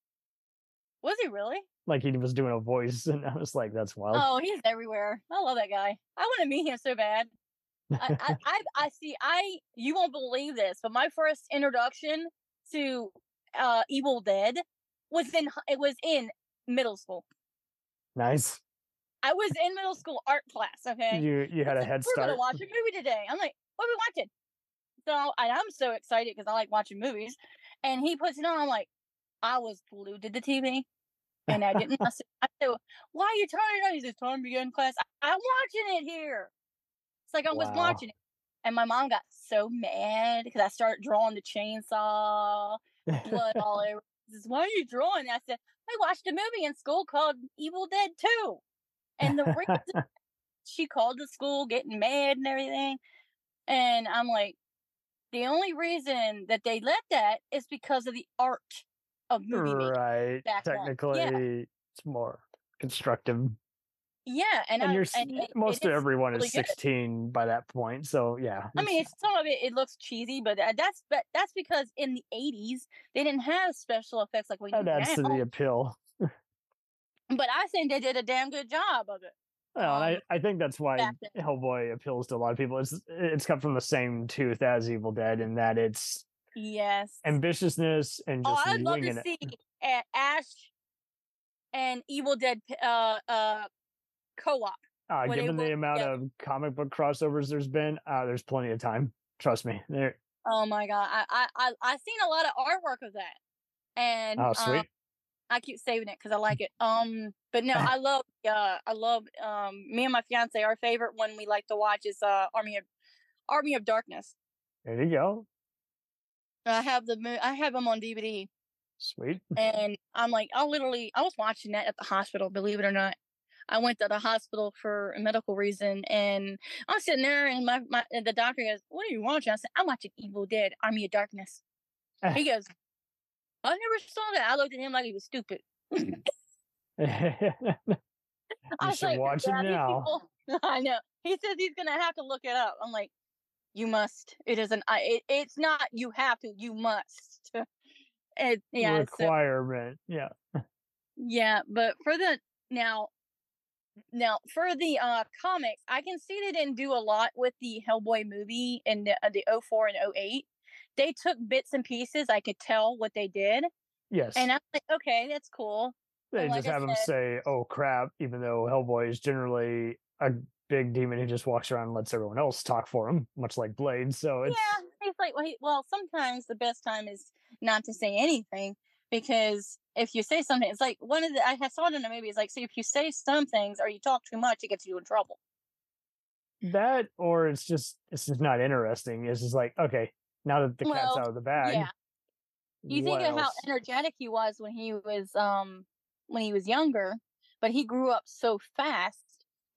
Was he really? Like he was doing a voice, and I was like, "That's wild." Oh, he's everywhere. I love that guy. I want to meet him so bad. I, I, I, I see. I you won't believe this, but my first introduction to uh Evil Dead was in it was in middle school. Nice. I was in middle school art class. Okay, You you had He's a like, head we're start. gonna watch a movie today. I'm like, what are we watching? So and I'm so excited because I like watching movies, and he puts it on. I'm like, I was glued to the T V. And I didn't. I said, I said, why are you turning it on? He says, time to begin class. I, I'm watching it here. It's like I was Wow. watching it. And my mom got so mad because I started drawing the chainsaw, blood all over. She says, why are you drawing? I said, I watched a movie in school called Evil Dead two. And the reason she called the school getting mad and everything. And I'm like, the only reason that they let that is because of the art of movie making. Right. back then. Technically, Yeah. it's more constructive. Yeah, and, And I you're s- and it, most it of is everyone really is good. sixteen by that point. So yeah. I mean, it's, some of it it looks cheesy, but uh, that's but that's because in the eighties they didn't have special effects like we do that adds to now. the appeal. But I think they did a damn good job of it. Well, and Um, I, I think that's why back then. Hellboy appeals to a lot of people. It's it's cut from the same tooth as Evil Dead in that it's Yes. ambitiousness and Oh, just I'd love winging to it. see uh, Ash and Evil Dead uh uh co-op. Uh, Where they given the work amount together. of comic book crossovers there's been, uh, there's plenty of time. Trust me. There. Oh my god, I I I I've seen a lot of artwork of that, and Oh, um, sweet. I keep saving it because I like it. Um, but no, I love. Uh, I love. Um, me and my fiance, our favorite one we like to watch is uh, Army of Army of Darkness. There you go. I have the mo- I have them on D V D, Sweet. and I'm like, I literally, I was watching that at the hospital. Believe it or not, I went to the hospital for a medical reason, and I'm sitting there, and my, my and the doctor goes, "What are you watching?" I said, "I'm watching Evil Dead: Army of Darkness." He goes, "I never saw that." I looked at him like he was stupid. You I was should like, watch it "Yeah, these now. people-" I know. He says he's gonna have to look it up. I'm like, you must. It isn't. I. It, it's not. You have to. You must. It, yeah. So, Requirement. Yeah. yeah. But for the now, now for the uh comics, I can see they didn't do a lot with the Hellboy movie in the uh, the oh four and oh eight. They took bits and pieces. I could tell what they did, Yes. and I'm like, okay, that's cool. They And like just I have him said- say, "Oh crap," even though Hellboy is generally a big demon who just walks around and lets everyone else talk for him, much like Blade. So it's Yeah, he's like, well, he, well, sometimes the best time is not to say anything because if you say something, it's like one of the I saw it in a movie. It's like, see, if you say some things or you talk too much, it gets you in trouble. that, or it's just it's just not interesting. It's just like, okay, now that the cat's Well, out of the bag, yeah. You think what of how else? energetic he was when he was um when he was younger, but he grew up so fast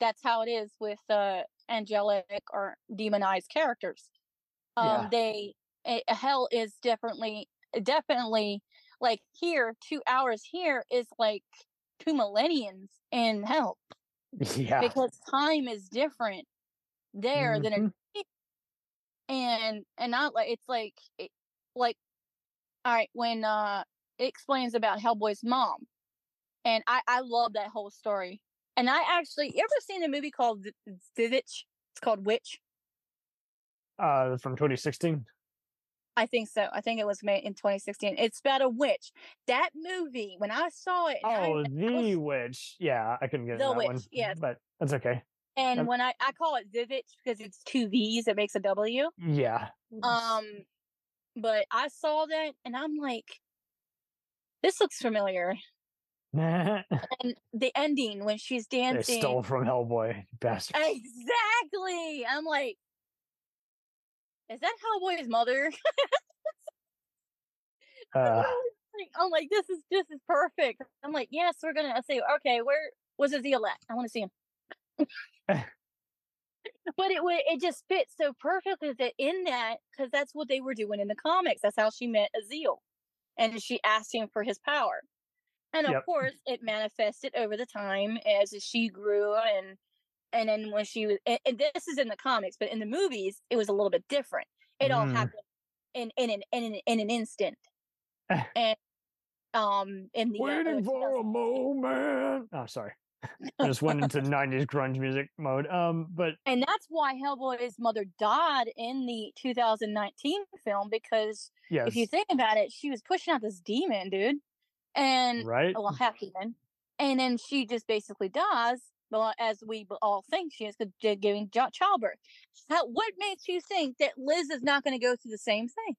that's how it is with uh angelic or demonized characters. Um, Yeah. they a, hell is definitely definitely like here, two hours here is like two millenniums in hell Yeah. because time is different there than it hmm and and not like it's like it, like all right when uh it explains about Hellboy's mom and I I love that whole story and I actually you ever seen a movie called Vivitch? It's called Witch. Uh, from twenty sixteen. I think so. I think it was made in twenty sixteen. It's about a witch. That movie, when I saw it, and I, Oh, I was the witch. Yeah, I couldn't get into the that one, witch, yes. but that's okay. And Um, when I I call it Vivitch because it's two V's, it makes a W. yeah. Um, but I saw that and I'm like, this looks familiar. they And the ending when she's dancing, stole from Hellboy, bastards. exactly. I'm like, is that Hellboy's mother? Uh, Like, I'm like, this is this is perfect. I'm like, yes, we're gonna say, okay, where was Azeel at? I want to see him. But it would it just fits so perfectly that in that because that's what they were doing in the comics. That's how she met Azeel, and she asked him for his power. And of yep. course, it manifested over the time as she grew, and and then when she was, and, and this is in the comics, but in the movies, it was a little bit different. It all Mm. happened in in an in an, in an instant, and um, in the uh, Waiting for a moment. Oh, sorry. I just went into nineties grunge music mode. Um, but and that's why Hellboy's mother died in the two thousand nineteen film because yes, if you think about it, she was pushing out this demon, dude, and right. well, half demon, and then she just basically dies. Well, as we all think she is giving childbirth. How, what makes you think that Liz is not going to go through the same thing?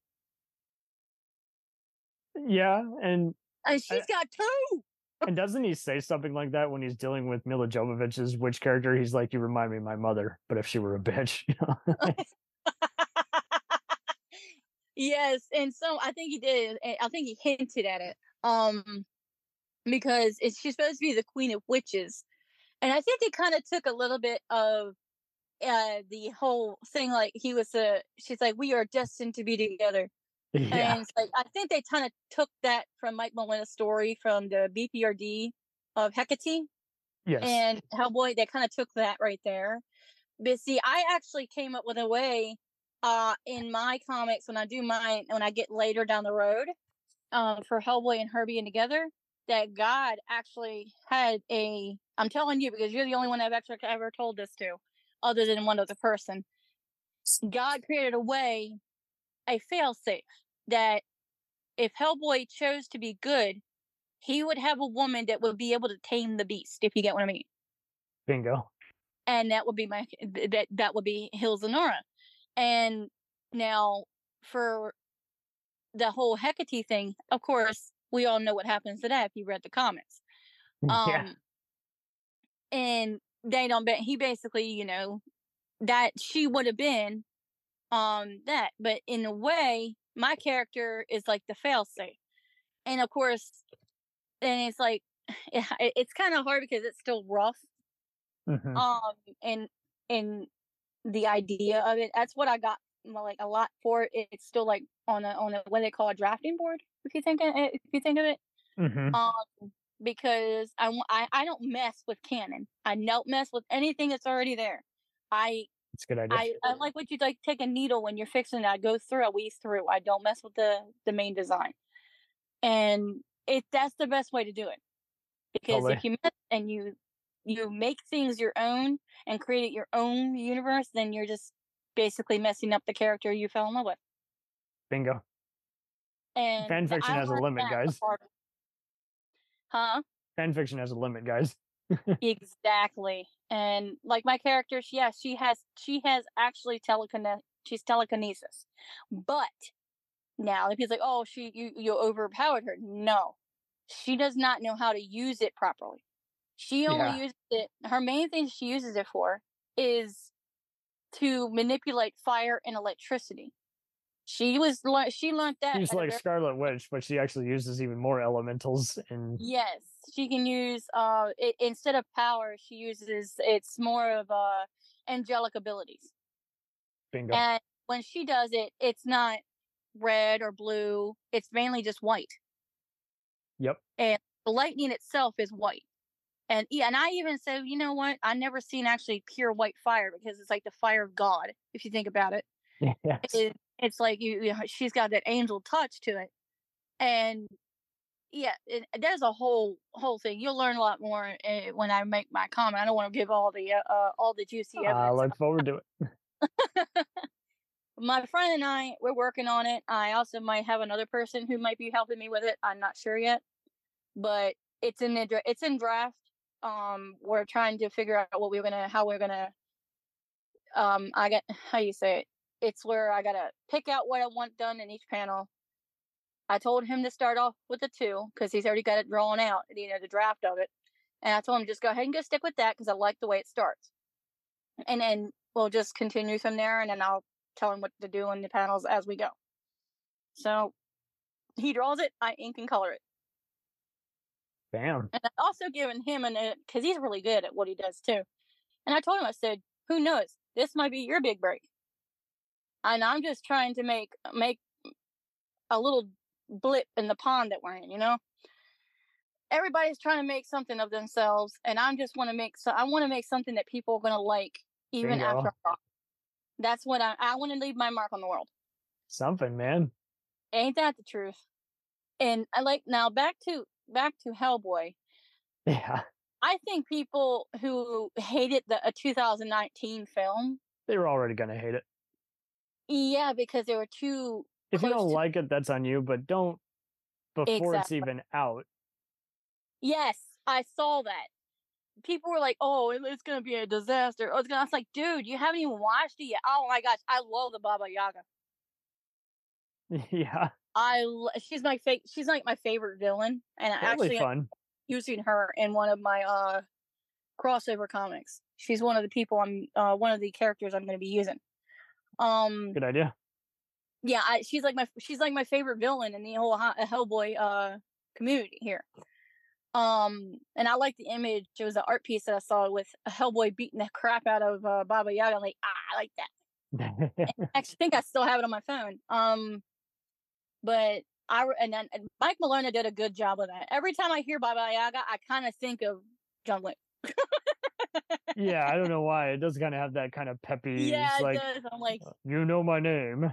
Yeah, and And she's I, got two. and doesn't he say something like that when he's dealing with Mila Jovovich's witch character? He's like, "You remind me of my mother, but if she were a bitch." You know? Yes, and so I think he did. I think he hinted at it. Um, because it's she's supposed to be the queen of witches, and I think they kind of took a little bit of uh the whole thing. Like he was a, she's like, we are destined to be together, Yeah. and it's like I think they kind of took that from Mike Molina's story from the B P R D of Hecate Yes. and Hellboy. They kind of took that right there. But see, I actually came up with a way uh in my comics when I do mine when I get later down the road um for Hellboy and her being together that God actually had a, I'm telling you because you're the only one I've actually ever told this to other than one other person. God created a way, a failsafe that if Hellboy chose to be good, he would have a woman that would be able to tame the beast, if you get what I mean. Bingo. And that would be my that that would be Hilzanora. And now for the whole Hecate thing, of course, we all know what happens to that if you read the comics. Um Yeah. and they don't bet he basically, you know, that she would have been um that, but in a way, my character is like the failsafe. And of course, and it's like it, it's kind of hard because it's still rough. Mm-hmm. Um and and the idea of it, that's what I got like a lot for it. It's still like on a on a what they call a drafting board, if you think of it, if you think of it. Mm-hmm. Um because I, I I don't mess with canon. I don't mess with anything that's already there. I It's a good idea. I, I like what you like take a needle when you're fixing it. I go through, I weave through. I don't mess with the the main design. And it that's the best way to do it. Because Totally. if you mess and you you make things your own and create your own universe, then you're just basically messing up the character you fell in love with. Bingo. And Fan the, fiction I has a learned limit, that guys. part. Huh? Fan fiction has a limit, guys. Exactly. And like my character, she, yeah, she has she has actually telekinesis. She's telekinesis. But now if he's like, oh, she you you overpowered her. No. She does not know how to use it properly. She only Yeah. uses it, her main thing she uses it for is to manipulate fire and electricity. She was she learned that She's at a like very Scarlet Witch, but she actually uses even more elementals and yes. she can use uh it, instead of power, she uses it's more of uh angelic abilities. Bingo. And when she does it, it's not red or blue. It's mainly just white. Yep. And the lightning itself is white. And yeah, and I even said, you know what? I never seen actually pure white fire because it's like the fire of God, if you think about it. Yes. It, it's like you, you know, she's got that angel touch to it. And yeah, it, there's a whole whole thing. You'll learn a lot more uh, when I make my comment. I don't want to give all the uh, uh, all the juicy I evidence. look forward to it. My friend and I, we're working on it. I also might have another person who might be helping me with it. I'm not sure yet, but it's in the it's in draft. Um, we're trying to figure out what we're gonna how we're gonna. Um, I got how you say it. It's where I gotta pick out what I want done in each panel. I told him to start off with the two because he's already got it drawn out, you know, the draft of it. And I told him just go ahead and go stick with that because I like the way it starts. And then we'll just continue from there, and then I'll tell him what to do in the panels as we go. So he draws it, I ink and color it. Bam. And I've also given him an because he's really good at what he does too. And I told him, I said, "Who knows? This might be your big break." And I'm just trying to make make a little blip in the pond that we're in, you know. Everybody's trying to make something of themselves, and I'm just want to make so I want to make something that people are gonna like even Bingo. after I That's what I I want to leave my mark on the world. Something, man. Ain't that the truth? And I like now back to back to Hellboy. Yeah. I think people who hated the a two thousand nineteen film, They were already gonna hate it. yeah, because they were too. If you don't to, like it, that's on you, but don't before exactly. it's even out. Yes, I saw that. People were like, "Oh, it's gonna be a disaster." Oh, it's gonna. I was like, "Dude, you haven't even watched it yet." Oh my gosh, I love the Baba Yaga. Yeah. I she's my fa- she's like my favorite villain, and totally actually fun. using her in one of my uh crossover comics. She's one of the people I'm uh one of the characters I'm going to be using. Um, good idea. Yeah, I, she's like my she's like my favorite villain in the whole Hellboy uh community here. Um, and I like the image. It was an art piece that I saw with a Hellboy beating the crap out of uh, Baba Yaga. I'm like, ah, I like that. I actually think I still have it on my phone. Um, but I and then and Mike Maloney did a good job of that. Every time I hear Baba Yaga, I kind of think of John Wick. Yeah, I don't know why. It does kind of have that kind of peppy. Yeah, it's it like, does. I'm like, you know my name.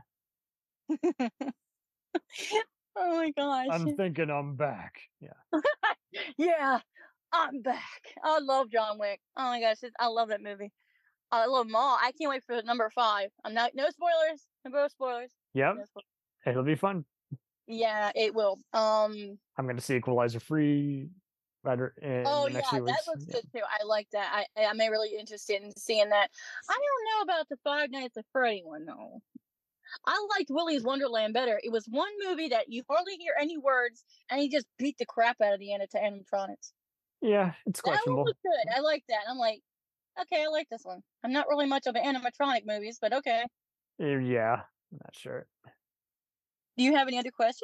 oh my gosh. I'm thinking I'm back. Yeah. Yeah, I'm back. I love John Wick. Oh my gosh, I love that movie. I love them all. I can't wait for number five. I'm not no spoilers. No spoilers. Yep. No spoilers. It'll be fun. Yeah, it will. Um. I'm gonna see Equalizer free right in Oh the next yeah, few that weeks. looks Yeah. good too. I like that. I I'm really interested in seeing that. I don't know about the Five Nights at Freddy one though. I liked Willy's Wonderland better. It was one movie that you hardly hear any words, and he just beat the crap out of the animatronics. Yeah, it's questionable. That one was good. I like that. I'm like, okay, I like this one. I'm not really much of an animatronic movies, but okay. Yeah, I'm not sure. Do you have any other questions?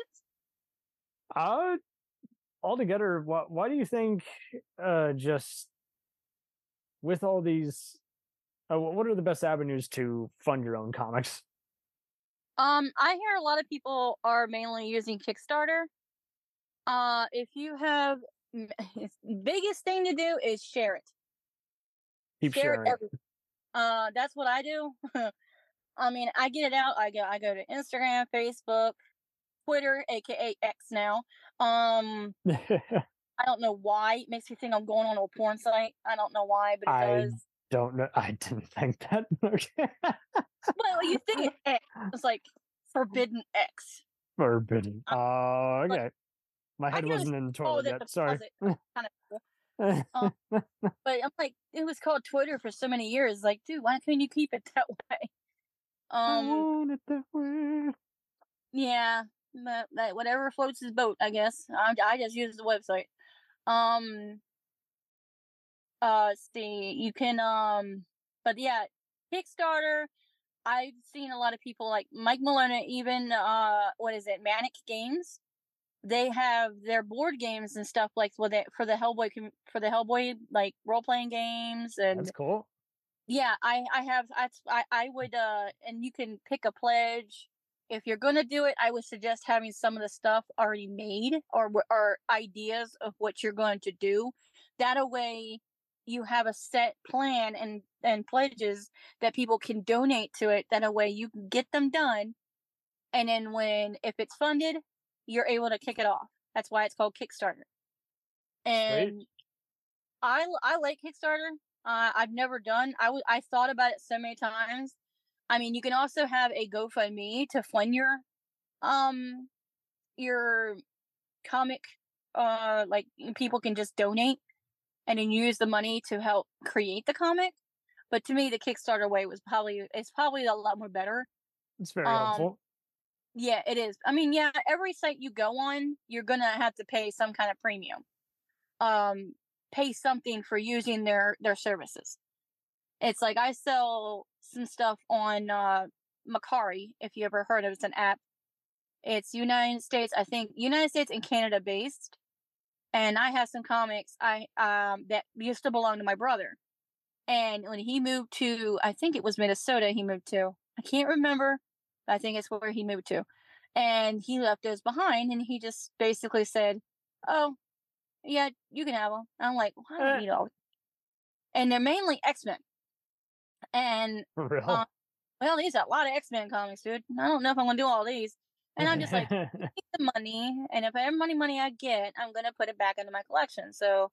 Uh, altogether, why, why do you think, uh, just with all these, uh, what are the best avenues to fund your own comics? Um, I hear a lot of people are mainly using Kickstarter. Uh, if you have, biggest thing to do is share it. Keep share sharing it. Every, uh, that's what I do. I mean, I get it out. I go, I go to Instagram, Facebook, Twitter, aka X now. Um, I don't know why. It makes me think I'm going on a porn site. I don't know why, but it I does. don't know. I didn't think that. Okay. Well, you think X. It's like Forbidden X. Forbidden. Oh, uh, okay. My head wasn't in the toilet oh, yet. The Sorry. kind of cool. um, but I'm like, it was called Twitter for so many years. Like, dude, why couldn't you keep it that way? Um, I want it that way. Yeah, but that whatever floats his boat, I guess. I, I just use the website. Um, uh, see, you can um, but yeah, Kickstarter. I've seen a lot of people like Mike Maloney, even uh, what is it, Manic Games? they have their board games and stuff like with it for the Hellboy for the Hellboy like role playing games and That's cool. yeah, I I have I I, I would uh and you can pick a pledge. If you're gonna do it, I would suggest having some of the stuff already made or or ideas of what you're going to do. That a way you have a set plan and and pledges that people can donate to it. That a way you can get them done, and then when if it's funded, you're able to kick it off. That's why it's called Kickstarter. And Sweet. I I like Kickstarter. Uh, I've never done. I w- I thought about it so many times. I mean, you can also have a GoFundMe to fund your um your comic. Uh, like people can just donate and then use the money to help create the comic. But to me, the Kickstarter way was probably it's probably a lot more better. It's very Um, helpful. yeah, it is. I mean, yeah, every site you go on, you're gonna have to pay some kind of premium. Um, pay something for using their their services. It's like I sell some stuff on uh Macari, if you ever heard of it. It's an app. It's United States, I think United States and Canada based. And I have some comics I um that used to belong to my brother. And when he moved to I think it was Minnesota he moved to. I can't remember, but I think it's where he moved to. And he left those behind and he just basically said, "Oh, yeah, you can have them." I'm like, well, I don't Eh, need all. And they're mainly X-Men. And for real. um, well, these are a lot of X-Men comics, dude. I don't know if I'm gonna do all these. And I'm just like, give me the money, and if every money money I get, I'm gonna put it back into my collection. So,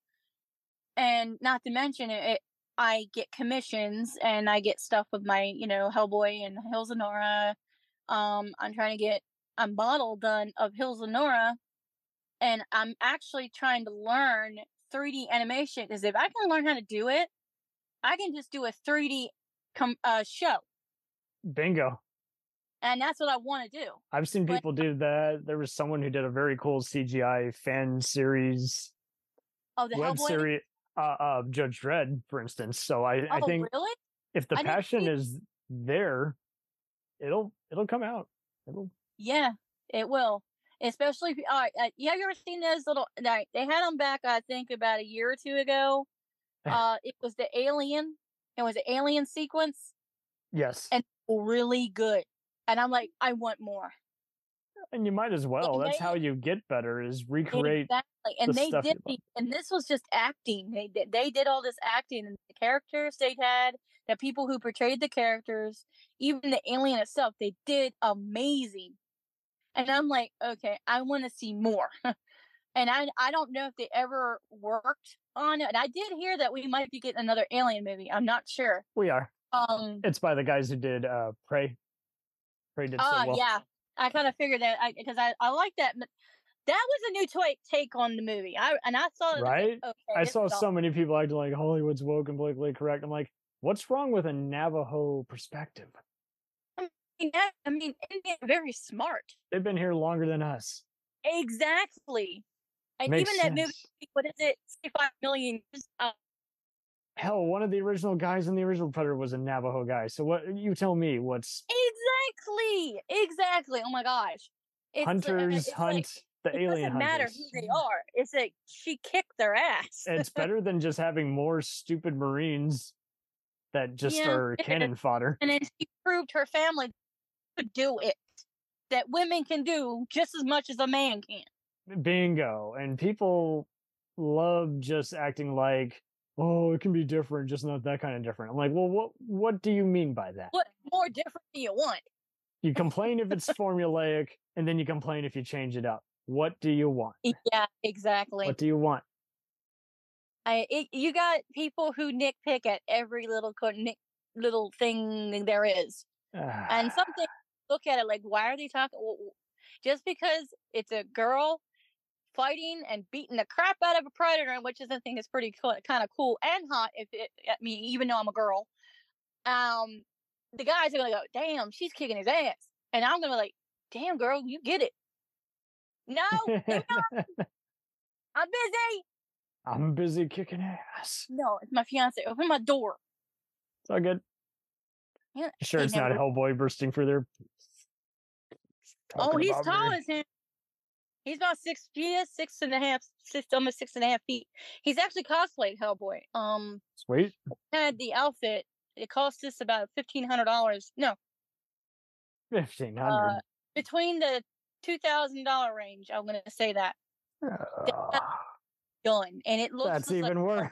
and not to mention it, it I get commissions and I get stuff with my, you know, Hellboy and Hills of Nora. Um, I'm trying to get a model done of Hills of Nora, and I'm actually trying to learn three D animation because if I can learn how to do it, I can just do a three D com- uh, show. Bingo. And that's what I want to do. I've seen But people do that. There was someone who did a very cool C G I fan series, oh, the web Hellboy. series uh, of Judge Dredd, for instance. So I, I Oh, think really? if the I didn't passion see. is there, it'll it'll come out. It'll Yeah, it will. Especially, if, uh, uh, yeah, have you ever seen those little? Like, they had them back, I think, about a year or two ago. Uh, it was the alien. It was the alien sequence, yes. and really good. And I'm like, I want more. And you might as well. And That's they how you get better is recreate exactly, the and they stuff did, you the, love. and this was just acting. They did, they did all this acting, and the characters they had, the people who portrayed the characters, even the alien itself, they did amazing. And I'm like, okay, I want to see more. And I I don't know if they ever worked on it. And I did hear that we might be getting another Alien movie. I'm not sure. We are. Um. It's by the guys who did uh Prey. Prey did so Ah, well. yeah. I kind of figured that because I, I, I like that. That was a new toy take on the movie. I and I saw it. Right? I was like, okay, I this saw is so awesome. many people acting like Hollywood's woke and politically correct. I'm like, what's wrong with a Navajo perspective? I mean, that, I mean, Indian very smart. They've been here longer than us. Exactly. And Makes even that sense. movie, what is it? sixty-five million years. Uh, Hell, one of the original guys in the original Predator was a Navajo guy. So what you tell me what's exactly. Exactly. Oh my gosh. It's hunters it's hunt like the it alien doesn't matter hunters. who they are. It's like she kicked their ass. It's better than just having more stupid Marines that just yeah, are cannon fodder. and then she proved her family could do it. That women can do just as much as a man can. Bingo. And people love just acting like, oh, it can be different, just not that kind of different. I'm like, well, what what do you mean by that? What more different do you want? You complain if it's formulaic, and then you complain if you change it up. What do you want? Yeah, exactly. What do you want? I it, you got people who nitpick at every little co- nick, little thing there is, and something look at it like, why are they talking? Just because it's a girl fighting and beating the crap out of a predator, which is I think is pretty cool, kind of cool and hot. If it, I mean, even though I'm a girl, um, the guys are gonna go, damn, she's kicking his ass, and I'm gonna be like, damn, girl, you get it. No, I'm busy. I'm busy kicking ass. No, it's my fiance. Open my door. It's all good. Yeah, Sure, he it's never. not Hellboy bursting for their. Oh, talking he's about tall me. as him. He's about six. He is six and a half, six almost six and a half feet. He's actually cosplayed Hellboy. Um, Sweet. had the outfit. It cost us about fifteen hundred dollars. No, Fifteen uh, hundred. between the two thousand dollar range. I'm gonna say that. Uh, That's done, and it looks that's just like, even worse.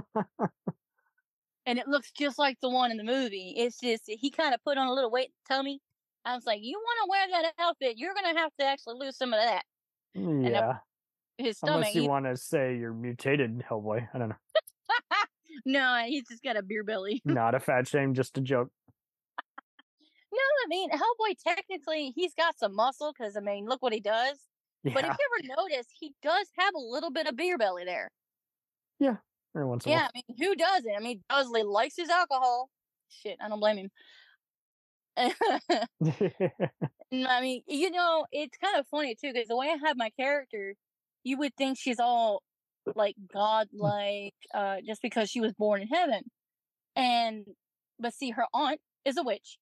and it looks just like the one in the movie. It's just he kind of put on a little weight tummy. I was like, you want to wear that outfit? You're gonna have to actually lose some of that. And Yeah. his stomach. Unless you He, want to say you're mutated Hellboy. I don't know. no, he's just got a beer belly. Not a fat shame, just a joke. No, I mean Hellboy. Technically, he's got some muscle because I mean, look what he does. Yeah. But if you ever notice, he does have a little bit of beer belly there. Yeah. Every once in a Yeah, while. I mean, who doesn't? I mean, Dudley likes his alcohol. Shit, I don't blame him. I mean, you know, it's kind of funny too because the way I have my character, you would think she's all like godlike, uh, just because she was born in heaven, and but see, her aunt is a witch,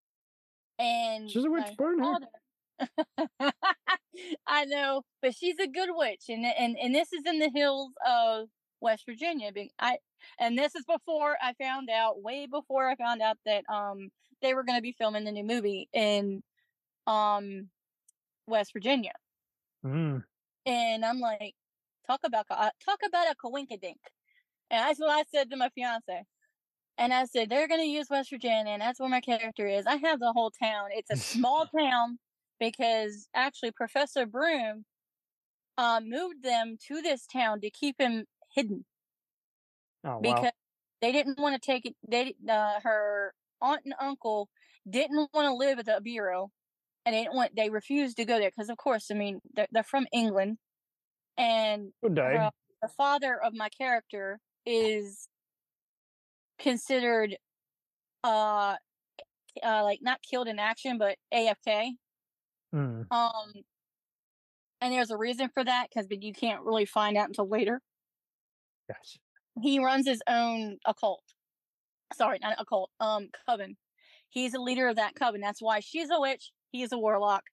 and She's a witch, my burn her. father. I know, but she's a good witch, and and and this is in the hills of West Virginia. I and this is before I found out, way before I found out that um they were going to be filming the new movie in um West Virginia, Mm. and I'm like, talk about uh, talk about a coinkydink, and that's what I said to my fiance. And I said, they're going to use West Virginia, and that's where my character is. I have the whole town. It's a small town because actually Professor Broom uh, moved them to this town to keep him hidden. Oh, wow. Because they didn't want to take it. They, uh, her aunt and uncle didn't want to live at the bureau, and they didn't want. They refused to go there because, of course, I mean, they're, they're from England, and Good day. her, the father of my character is considered uh uh like not killed in action but A F K. Mm. Um and there's a reason for that because but you can't really find out until later. Gotcha. He runs his own occult. Sorry, not occult, um coven. He's a leader of that coven. That's why she's a witch, he's a warlock.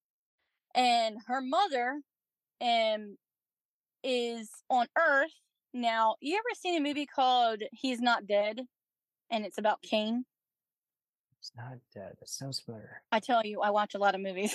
And her mother um is on Earth. Now, you ever seen a movie called He's Not Dead? And it's about Cain. He's not dead. That sounds familiar. I tell you, I watch a lot of movies.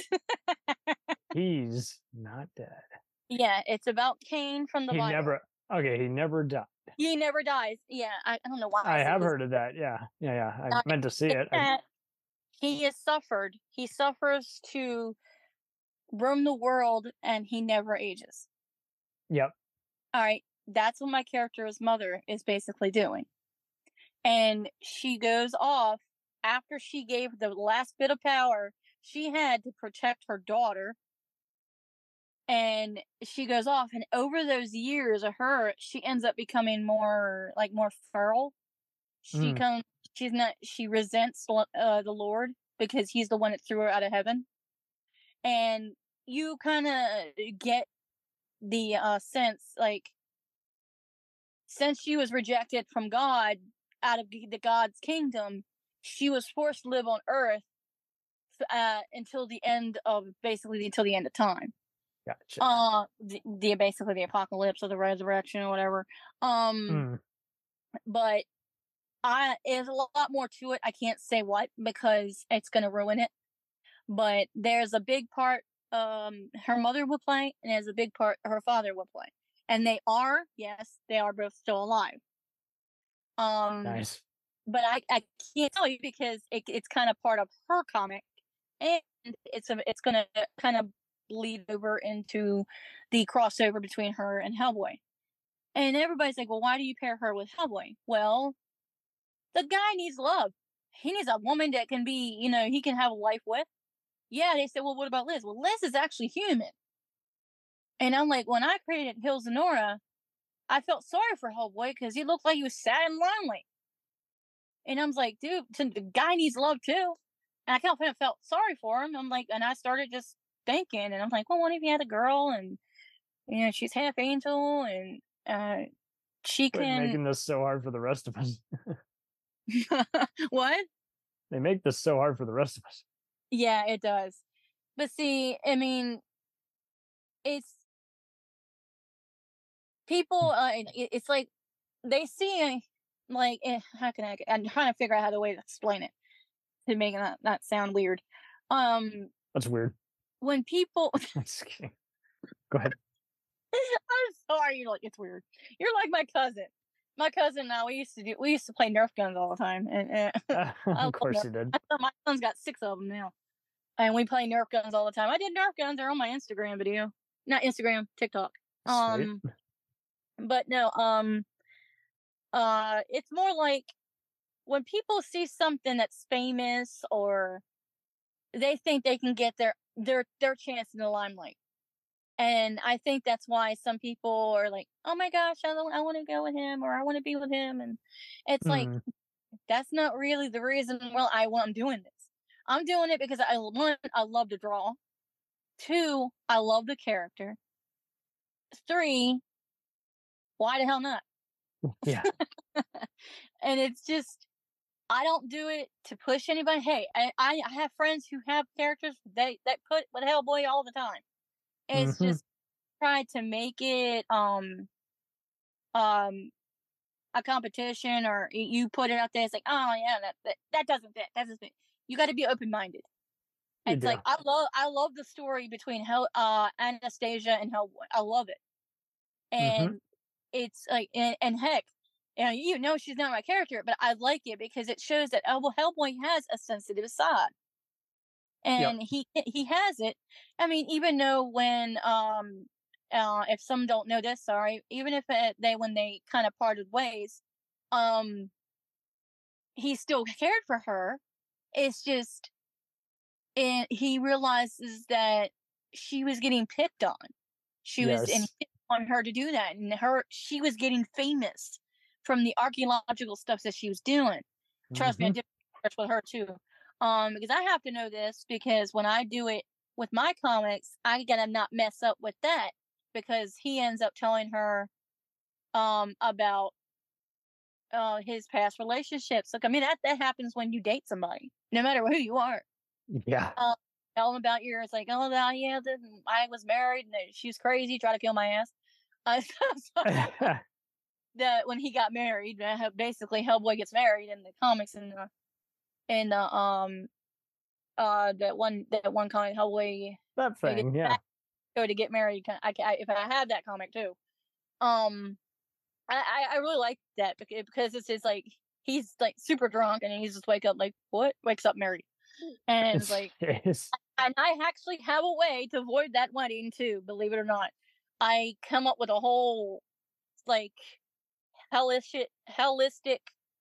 He's not dead. Yeah, it's about Cain from the he Bible. never. Okay, he never died. He never dies. Yeah, I, I don't know why. I, I have this. heard of that. Yeah, yeah, yeah. I Uh, meant to see it. I, he has suffered. He suffers to roam the world, and he never ages. Yep. All right, that's what my character's mother is basically doing, and she goes off after she gave the last bit of power she had to protect her daughter. And she goes off, and over those years of her, she ends up becoming more like more feral. She Mm. comes, she's not, she resents uh, the Lord because he's the one that threw her out of heaven. And you kind of get the uh, sense, like, since she was rejected from God out of the God's kingdom, she was forced to live on Earth uh, until the end of basically until the end of time. Gotcha. Uh, the, the basically the apocalypse or the resurrection or whatever. Um, Mm. but I there's a lot more to it. I can't say what because it's gonna ruin it. But there's a big part um her mother will play, and there's a big part her father will play, and they are yes they are both still alive. Um, Nice. But I I can't tell you because it, it's kind of part of her comic, and it's a, it's gonna kind of lead over into the crossover between her and Hellboy. And everybody's like, well, why do you pair her with Hellboy? Well, the guy needs love. He needs a woman that can be, you know, he can have a life with. Yeah, they said, well, what about Liz? Well, Liz is actually human. And I'm like, when I created Hills of Nora, I felt sorry for Hellboy because he looked like he was sad and lonely. And I was like, dude, the guy needs love too. And I kind of felt sorry for him. I'm like, and I started just thinking, and I'm like, well, what if he had a girl, and you know, she's half angel, and uh, she Quit can making this so hard for the rest of us. what? They make this so hard for the rest of us. Yeah, it does. But see, I mean, it's people. Uh, it, it's like they see like eh, how can I? I'm trying to figure out how the way to explain it to make it not, not sound weird. Um, That's weird. when people, Just kidding. Go ahead. I'm sorry, you're like it's weird. You're like my cousin. My cousin and I, we used to do, we used to play Nerf guns all the time, and, and Uh, I of love course Nerf. you did. I thought my son's got six of them now, and we play Nerf guns all the time. I did Nerf guns. They're on my Instagram video, not Instagram, TikTok. Sweet. Um, but no, um, uh, it's more like when people see something that's famous or they think they can get their their their chance in the limelight. And I think that's why some people are like, "Oh my gosh, I I want to go with him or I want to be with him." And it's like Hmm. that's not really the reason well I well, I'm doing this. I'm doing it because I one I love to draw. Two, I love the character. Three, why the hell not? Yeah. And it's just I don't do it to push anybody. Hey, I, I I have friends who have characters they that put with Hellboy all the time. It's Hmm. just try to make it um um a competition or you put it out there. It's like, oh yeah, that that, that doesn't fit. That doesn't fit. You got to be open minded. You It's do. like I love I love the story between Hell uh Anastasia and Hellboy. I love it, Hmm. and it's like and, and heck, you know, you know she's not my character, but I like it because it shows that oh, well, Hellboy has a sensitive side, Yep. and he he has it. I mean, even though when um uh if some don't know this, sorry, even if it, they when they kind of parted ways, um he still cared for her. It's just and he realizes that she was getting picked on. She was and he Yes. didn't want her to do that, and her she was getting famous from the archaeological stuff that she was doing. Trust me, I Hmm. did research with her too, um, because I have to know this because when I do it with my comics, I gotta not mess up with that because he ends up telling her um about uh his past relationships. Like I mean that that happens when you date somebody, no matter who you are. Yeah. Um, tell them about your. It's like, oh, well, yeah, then I was married and she's crazy, try to kill my ass. Uh, so, that when he got married, uh, basically Hellboy gets married in the comics and the and the um uh that one that one comic Hellboy That uh, gets thing. Yeah. back go to get married. I, I if I have that comic too, um, I I, I really like that because because it's just like he's like super drunk and he's just wake up like what wakes up married and it's It's, like it's and I actually have a way to avoid that wedding too, believe it or not. I come up with a whole like hellish holistic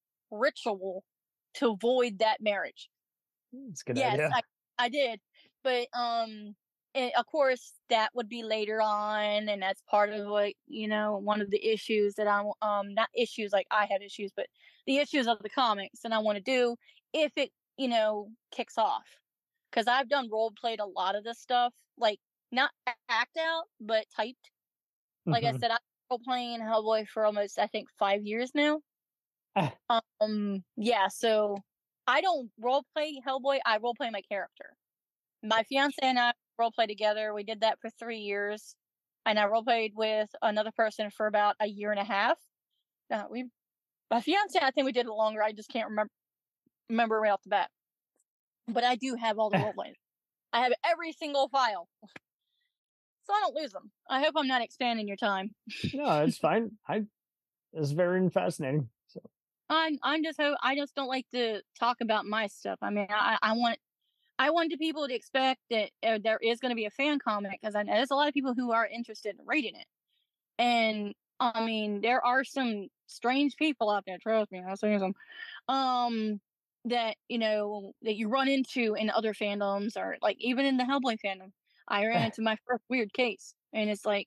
ritual to avoid that marriage. it's a good Yes, idea. I I did. But um and of course that would be later on and that's part of what, you know, one of the issues that I'm um not issues like I have issues, but the issues of the comics and I want to do if it, you know, kicks off because I've done role played a lot of this stuff, like not act out, but typed. Like I Hmm. said, I'm role playing Hellboy for almost I think five years now. Ah, Um, yeah, so I don't role play Hellboy. I role play my character. My fiance and I role play together. We did that for three years, and I role played with another person for about a year and a half. Uh, we, my fiance, I think we did it longer. I just can't remember remember right off the bat. But I do have all the ah. role plays. I have every single file, so I don't lose them. I hope I'm not expanding your time. No, it's fine. I it's very fascinating. So I'm I'm just ho- I just don't like to talk about my stuff. I mean, I I want I want people to expect that uh, there is going to be a fan comic because I know there's a lot of people who are interested in reading it. And I mean, there are some strange people out there. Trust me, I've seen some. Um, that you know that you run into in other fandoms or like even in the Hellboy fandom. I ran into my first weird case, and it's like,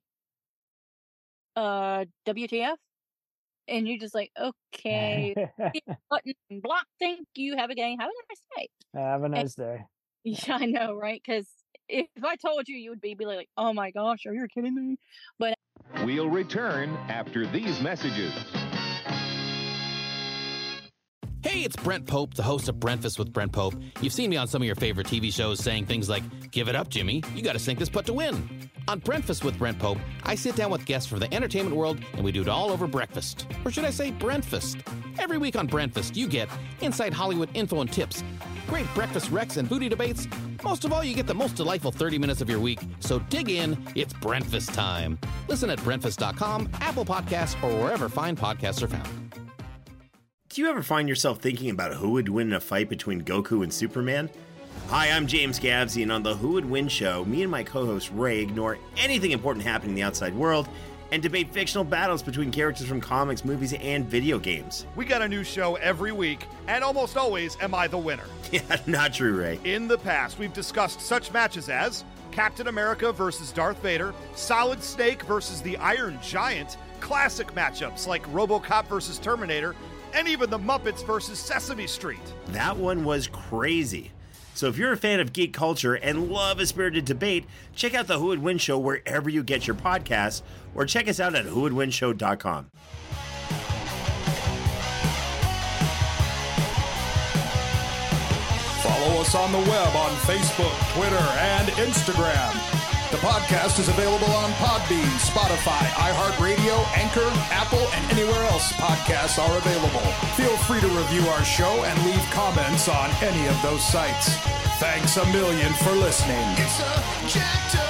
uh, W T F? And you're just like, okay, button block. Thank you. Have a day. Have a nice day. have a And, nice day. yeah, I know, right? Because if I told you, you would be, be like, oh my gosh, are you kidding me? But We'll return after these messages. Hey, Hey, it's Brent Pope, the host of Breakfast with Brent Pope. You've seen me on some of your favorite T V shows saying things like, "Give it up, Jimmy. You got to sink this putt to win." On Breakfast with Brent Pope, I sit down with guests from the entertainment world, and we do it all over breakfast. Or should I say breakfast? Every week on Breakfast, you get inside Hollywood info and tips, great breakfast recs and foodie debates. Most of all, you get the most delightful thirty minutes of your week. So dig in. It's breakfast time. Listen at breakfast dot com, Apple Podcasts, or wherever fine podcasts are found. Do you ever find yourself thinking about who would win in a fight between Goku and Superman? Hi, I'm James Gavsey, and on the Who Would Win show, me and my co-host Ray ignore anything important happening in the outside world and debate fictional battles between characters from comics, movies, and video games. We got a new show every week, and almost always am I the winner. Yeah, not true, Ray. In the past, we've discussed such matches as Captain America versus Darth Vader, Solid Snake versus the Iron Giant, classic matchups like RoboCop versus Terminator, and even the Muppets versus Sesame Street. That one was crazy. So if you're a fan of geek culture and love a spirited debate, check out the Who Would Win show wherever you get your podcasts, or check us out at who would win show dot com. Follow us on the web on Facebook, Twitter, and Instagram. The podcast is available on Podbean, Spotify, iHeartRadio, Anchor, Apple, and anywhere else podcasts are available. Feel free to review our show and leave comments on any of those sites. Thanks a million for listening. It's a jacked